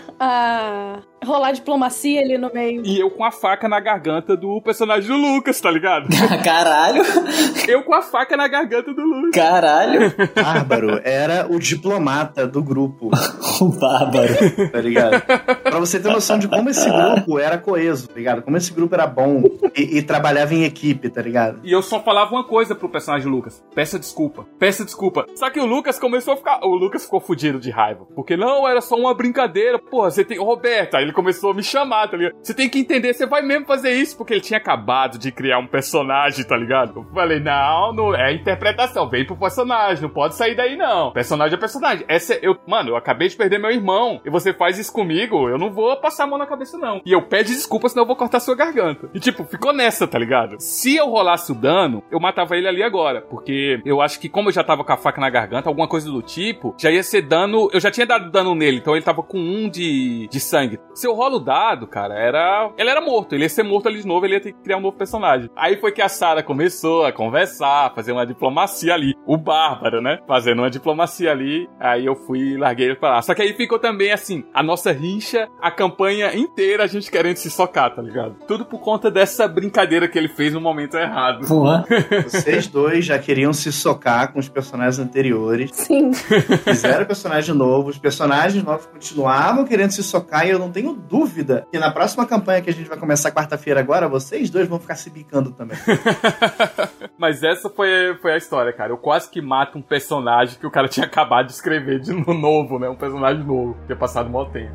a rolar diplomacia ali no meio. E eu com a faca na garganta do personagem do Lucas, tá ligado? Caralho! Eu com a faca na garganta do Lucas. Caralho! Bárbaro era o diplomata do grupo. O Bárbaro. Tá ligado? Pra você ter noção de como esse grupo era coeso, tá ligado? Como esse grupo era bom e, e trabalhava em equipe, tá ligado? E eu só falava uma coisa pro personagem do Lucas. Peça desculpa. Peça desculpa. Só que o Lucas começou a ficar... O Lucas ficou fudido de raiva. Porque não, era só uma brincadeira. Porra, você tem... Roberta, aí ele começou a me chamar, tá ligado? Você tem que entender, você vai mesmo fazer isso, porque ele tinha acabado de criar um personagem, tá ligado? Eu falei, não, não é interpretação, vem pro personagem, não pode sair daí não. Personagem é personagem. Essa é, eu, mano, eu acabei de perder meu irmão, e você faz isso comigo, eu não vou passar a mão na cabeça não. E eu pede desculpa, senão eu vou cortar sua garganta. E tipo, ficou nessa, tá ligado? Se eu rolasse o dano, eu matava ele ali agora, porque eu acho que como eu já tava com a faca na garganta, alguma coisa do tipo, já ia ser dano, eu já tinha dado dano nele, então ele tava com um de, de sangue. Se eu rolo o dado, cara, era... ele era morto. Ele ia ser morto ali de novo, ele ia ter que criar um novo personagem. Aí foi que a Sarah começou a conversar, fazer uma diplomacia ali. O Bárbaro, né? Fazendo uma diplomacia ali. Aí eu fui e larguei ele pra lá. Só que aí ficou também, assim, a nossa rixa, a campanha inteira, a gente querendo se socar, tá ligado? Tudo por conta dessa brincadeira que ele fez no momento errado. Porra. Vocês dois já queriam se socar com os personagens anteriores. Sim. Fizeram personagem novo, os personagens novos continuavam querendo se socar, e eu não tenho dúvida que na próxima campanha que a gente vai começar quarta-feira agora, vocês dois vão ficar se bicando também. Mas essa foi, foi a história, cara. Eu quase que mato um personagem que o cara tinha acabado de escrever de novo, né? Um personagem novo, que tinha passado mó tempo.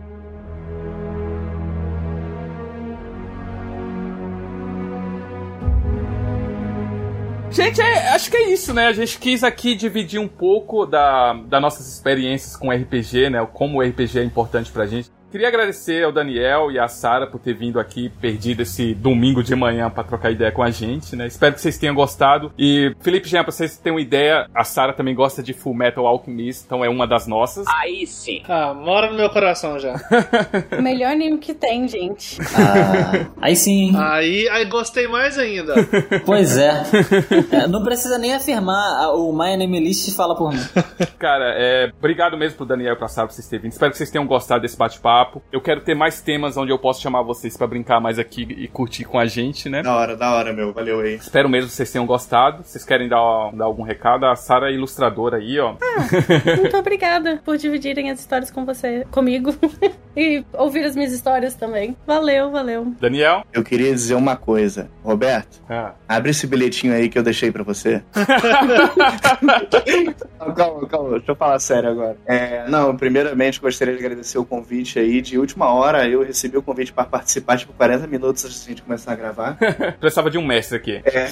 Gente, é, acho que é isso, né? A gente quis aqui dividir um pouco da, das nossas experiências com R P G, né? Como o R P G é importante pra gente. Queria agradecer ao Daniel e à Sarah por ter vindo aqui, perdido esse domingo de manhã pra trocar ideia com a gente, né? Espero que vocês tenham gostado. E, Felipe, Jean, pra vocês terem uma ideia, a Sarah também gosta de Full Metal Alchemist, então é uma das nossas. Aí sim. Ah, mora no meu coração já. O melhor anime que tem, gente. Ah, aí sim. Aí, aí gostei mais ainda. Pois é. É, não precisa nem afirmar, o My Anime List fala por mim. Cara, é, obrigado mesmo pro Daniel e pra Sarah por vocês terem vindo. Espero que vocês tenham gostado desse bate-papo. Eu quero ter mais temas onde eu posso chamar vocês pra brincar mais aqui e curtir com a gente, né? Da hora, da hora, meu. Valeu aí. Espero mesmo que vocês tenham gostado. Vocês querem dar, dar algum recado? A Sarah é ilustradora aí, ó. Ah, muito obrigada por dividirem as histórias com você, comigo. E ouvir as minhas histórias também. Valeu, valeu. Daniel? Eu queria dizer uma coisa. Roberto, ah. abre esse bilhetinho aí que eu deixei pra você. Calma, calma. Deixa eu falar sério agora. É, não, primeiramente gostaria de agradecer o convite aí. De última hora eu recebi o convite para participar, tipo, quarenta minutos antes de a gente começar a gravar. Precisava de um mestre aqui. É.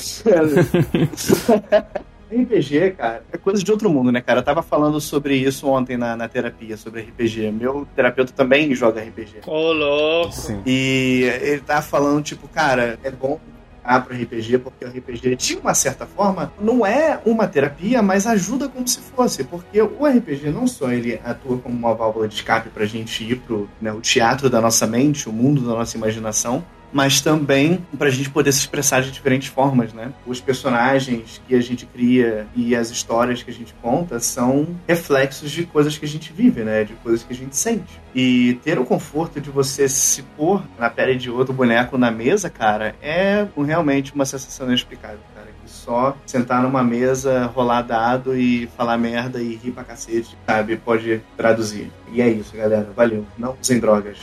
R P G, cara, é coisa de outro mundo, né, cara? Eu tava falando sobre isso ontem na, na terapia, sobre R P G. Meu terapeuta também joga R P G. Ô, oh, louco! Sim. E ele tava falando, tipo, cara, é bom para R P G, porque o R P G, de uma certa forma, não é uma terapia, mas ajuda como se fosse, porque o R P G não só ele atua como uma válvula de escape pra gente ir pro, né, o teatro da nossa mente, o mundo da nossa imaginação, mas também pra gente poder se expressar de diferentes formas, né? Os personagens que a gente cria e as histórias que a gente conta são reflexos de coisas que a gente vive, né? De coisas que a gente sente. E ter o conforto de você se pôr na pele de outro boneco na mesa, cara, é realmente uma sensação inexplicável, cara. Só sentar numa mesa, rolar dado e falar merda e rir pra cacete, sabe? Pode traduzir. E é isso, galera. Valeu. Não usem drogas.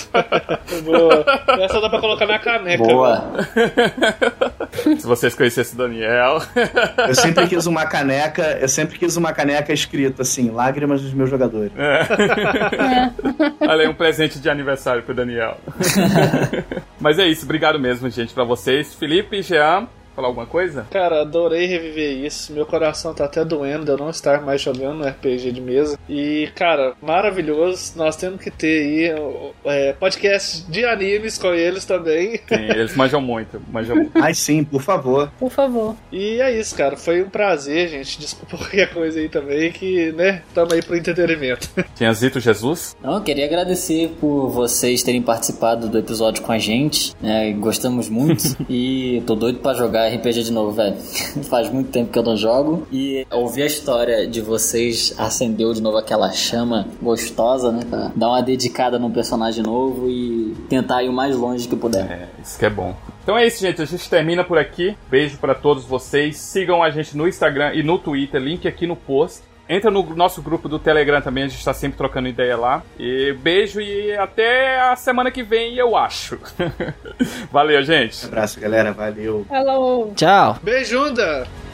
Boa. Essa dá pra colocar na caneca. Boa. Se vocês conhecessem o Daniel. Eu sempre quis uma caneca, eu sempre quis uma caneca escrita assim, lágrimas dos meus jogadores. É. Olha aí, um presente de aniversário pro Daniel. Mas é isso, obrigado mesmo, gente, pra vocês. Felipe, Jean, falar alguma coisa? Cara, adorei reviver isso. Meu coração tá até doendo de eu não estar mais jogando R P G de mesa. E, cara, maravilhoso. Nós temos que ter aí é, podcast de animes com eles também. Sim, eles manjam muito, manjam muito. Ai, sim, por favor. Por favor. E é isso, cara. Foi um prazer, gente. Desculpa qualquer coisa aí também, que, né, tamo aí pro entretenimento. Tinha Zito Jesus? Não, eu queria agradecer por vocês terem participado do episódio com a gente, né? Gostamos muito. E tô doido pra jogar R P G de novo, velho. Faz muito tempo que eu não jogo. E ouvir a história de vocês acendeu de novo aquela chama gostosa, né? Pra dar uma dedicada num personagem novo e tentar ir o mais longe que puder. É, isso que é bom. Então é isso, gente. A gente termina por aqui. Beijo pra todos vocês. Sigam a gente no Instagram e no Twitter. Link aqui no post. Entra no nosso grupo do Telegram também, a gente tá sempre trocando ideia lá. E beijo e até a semana que vem, eu acho. Valeu, gente. Um abraço, galera. Valeu. Hello. Tchau. Beijunda.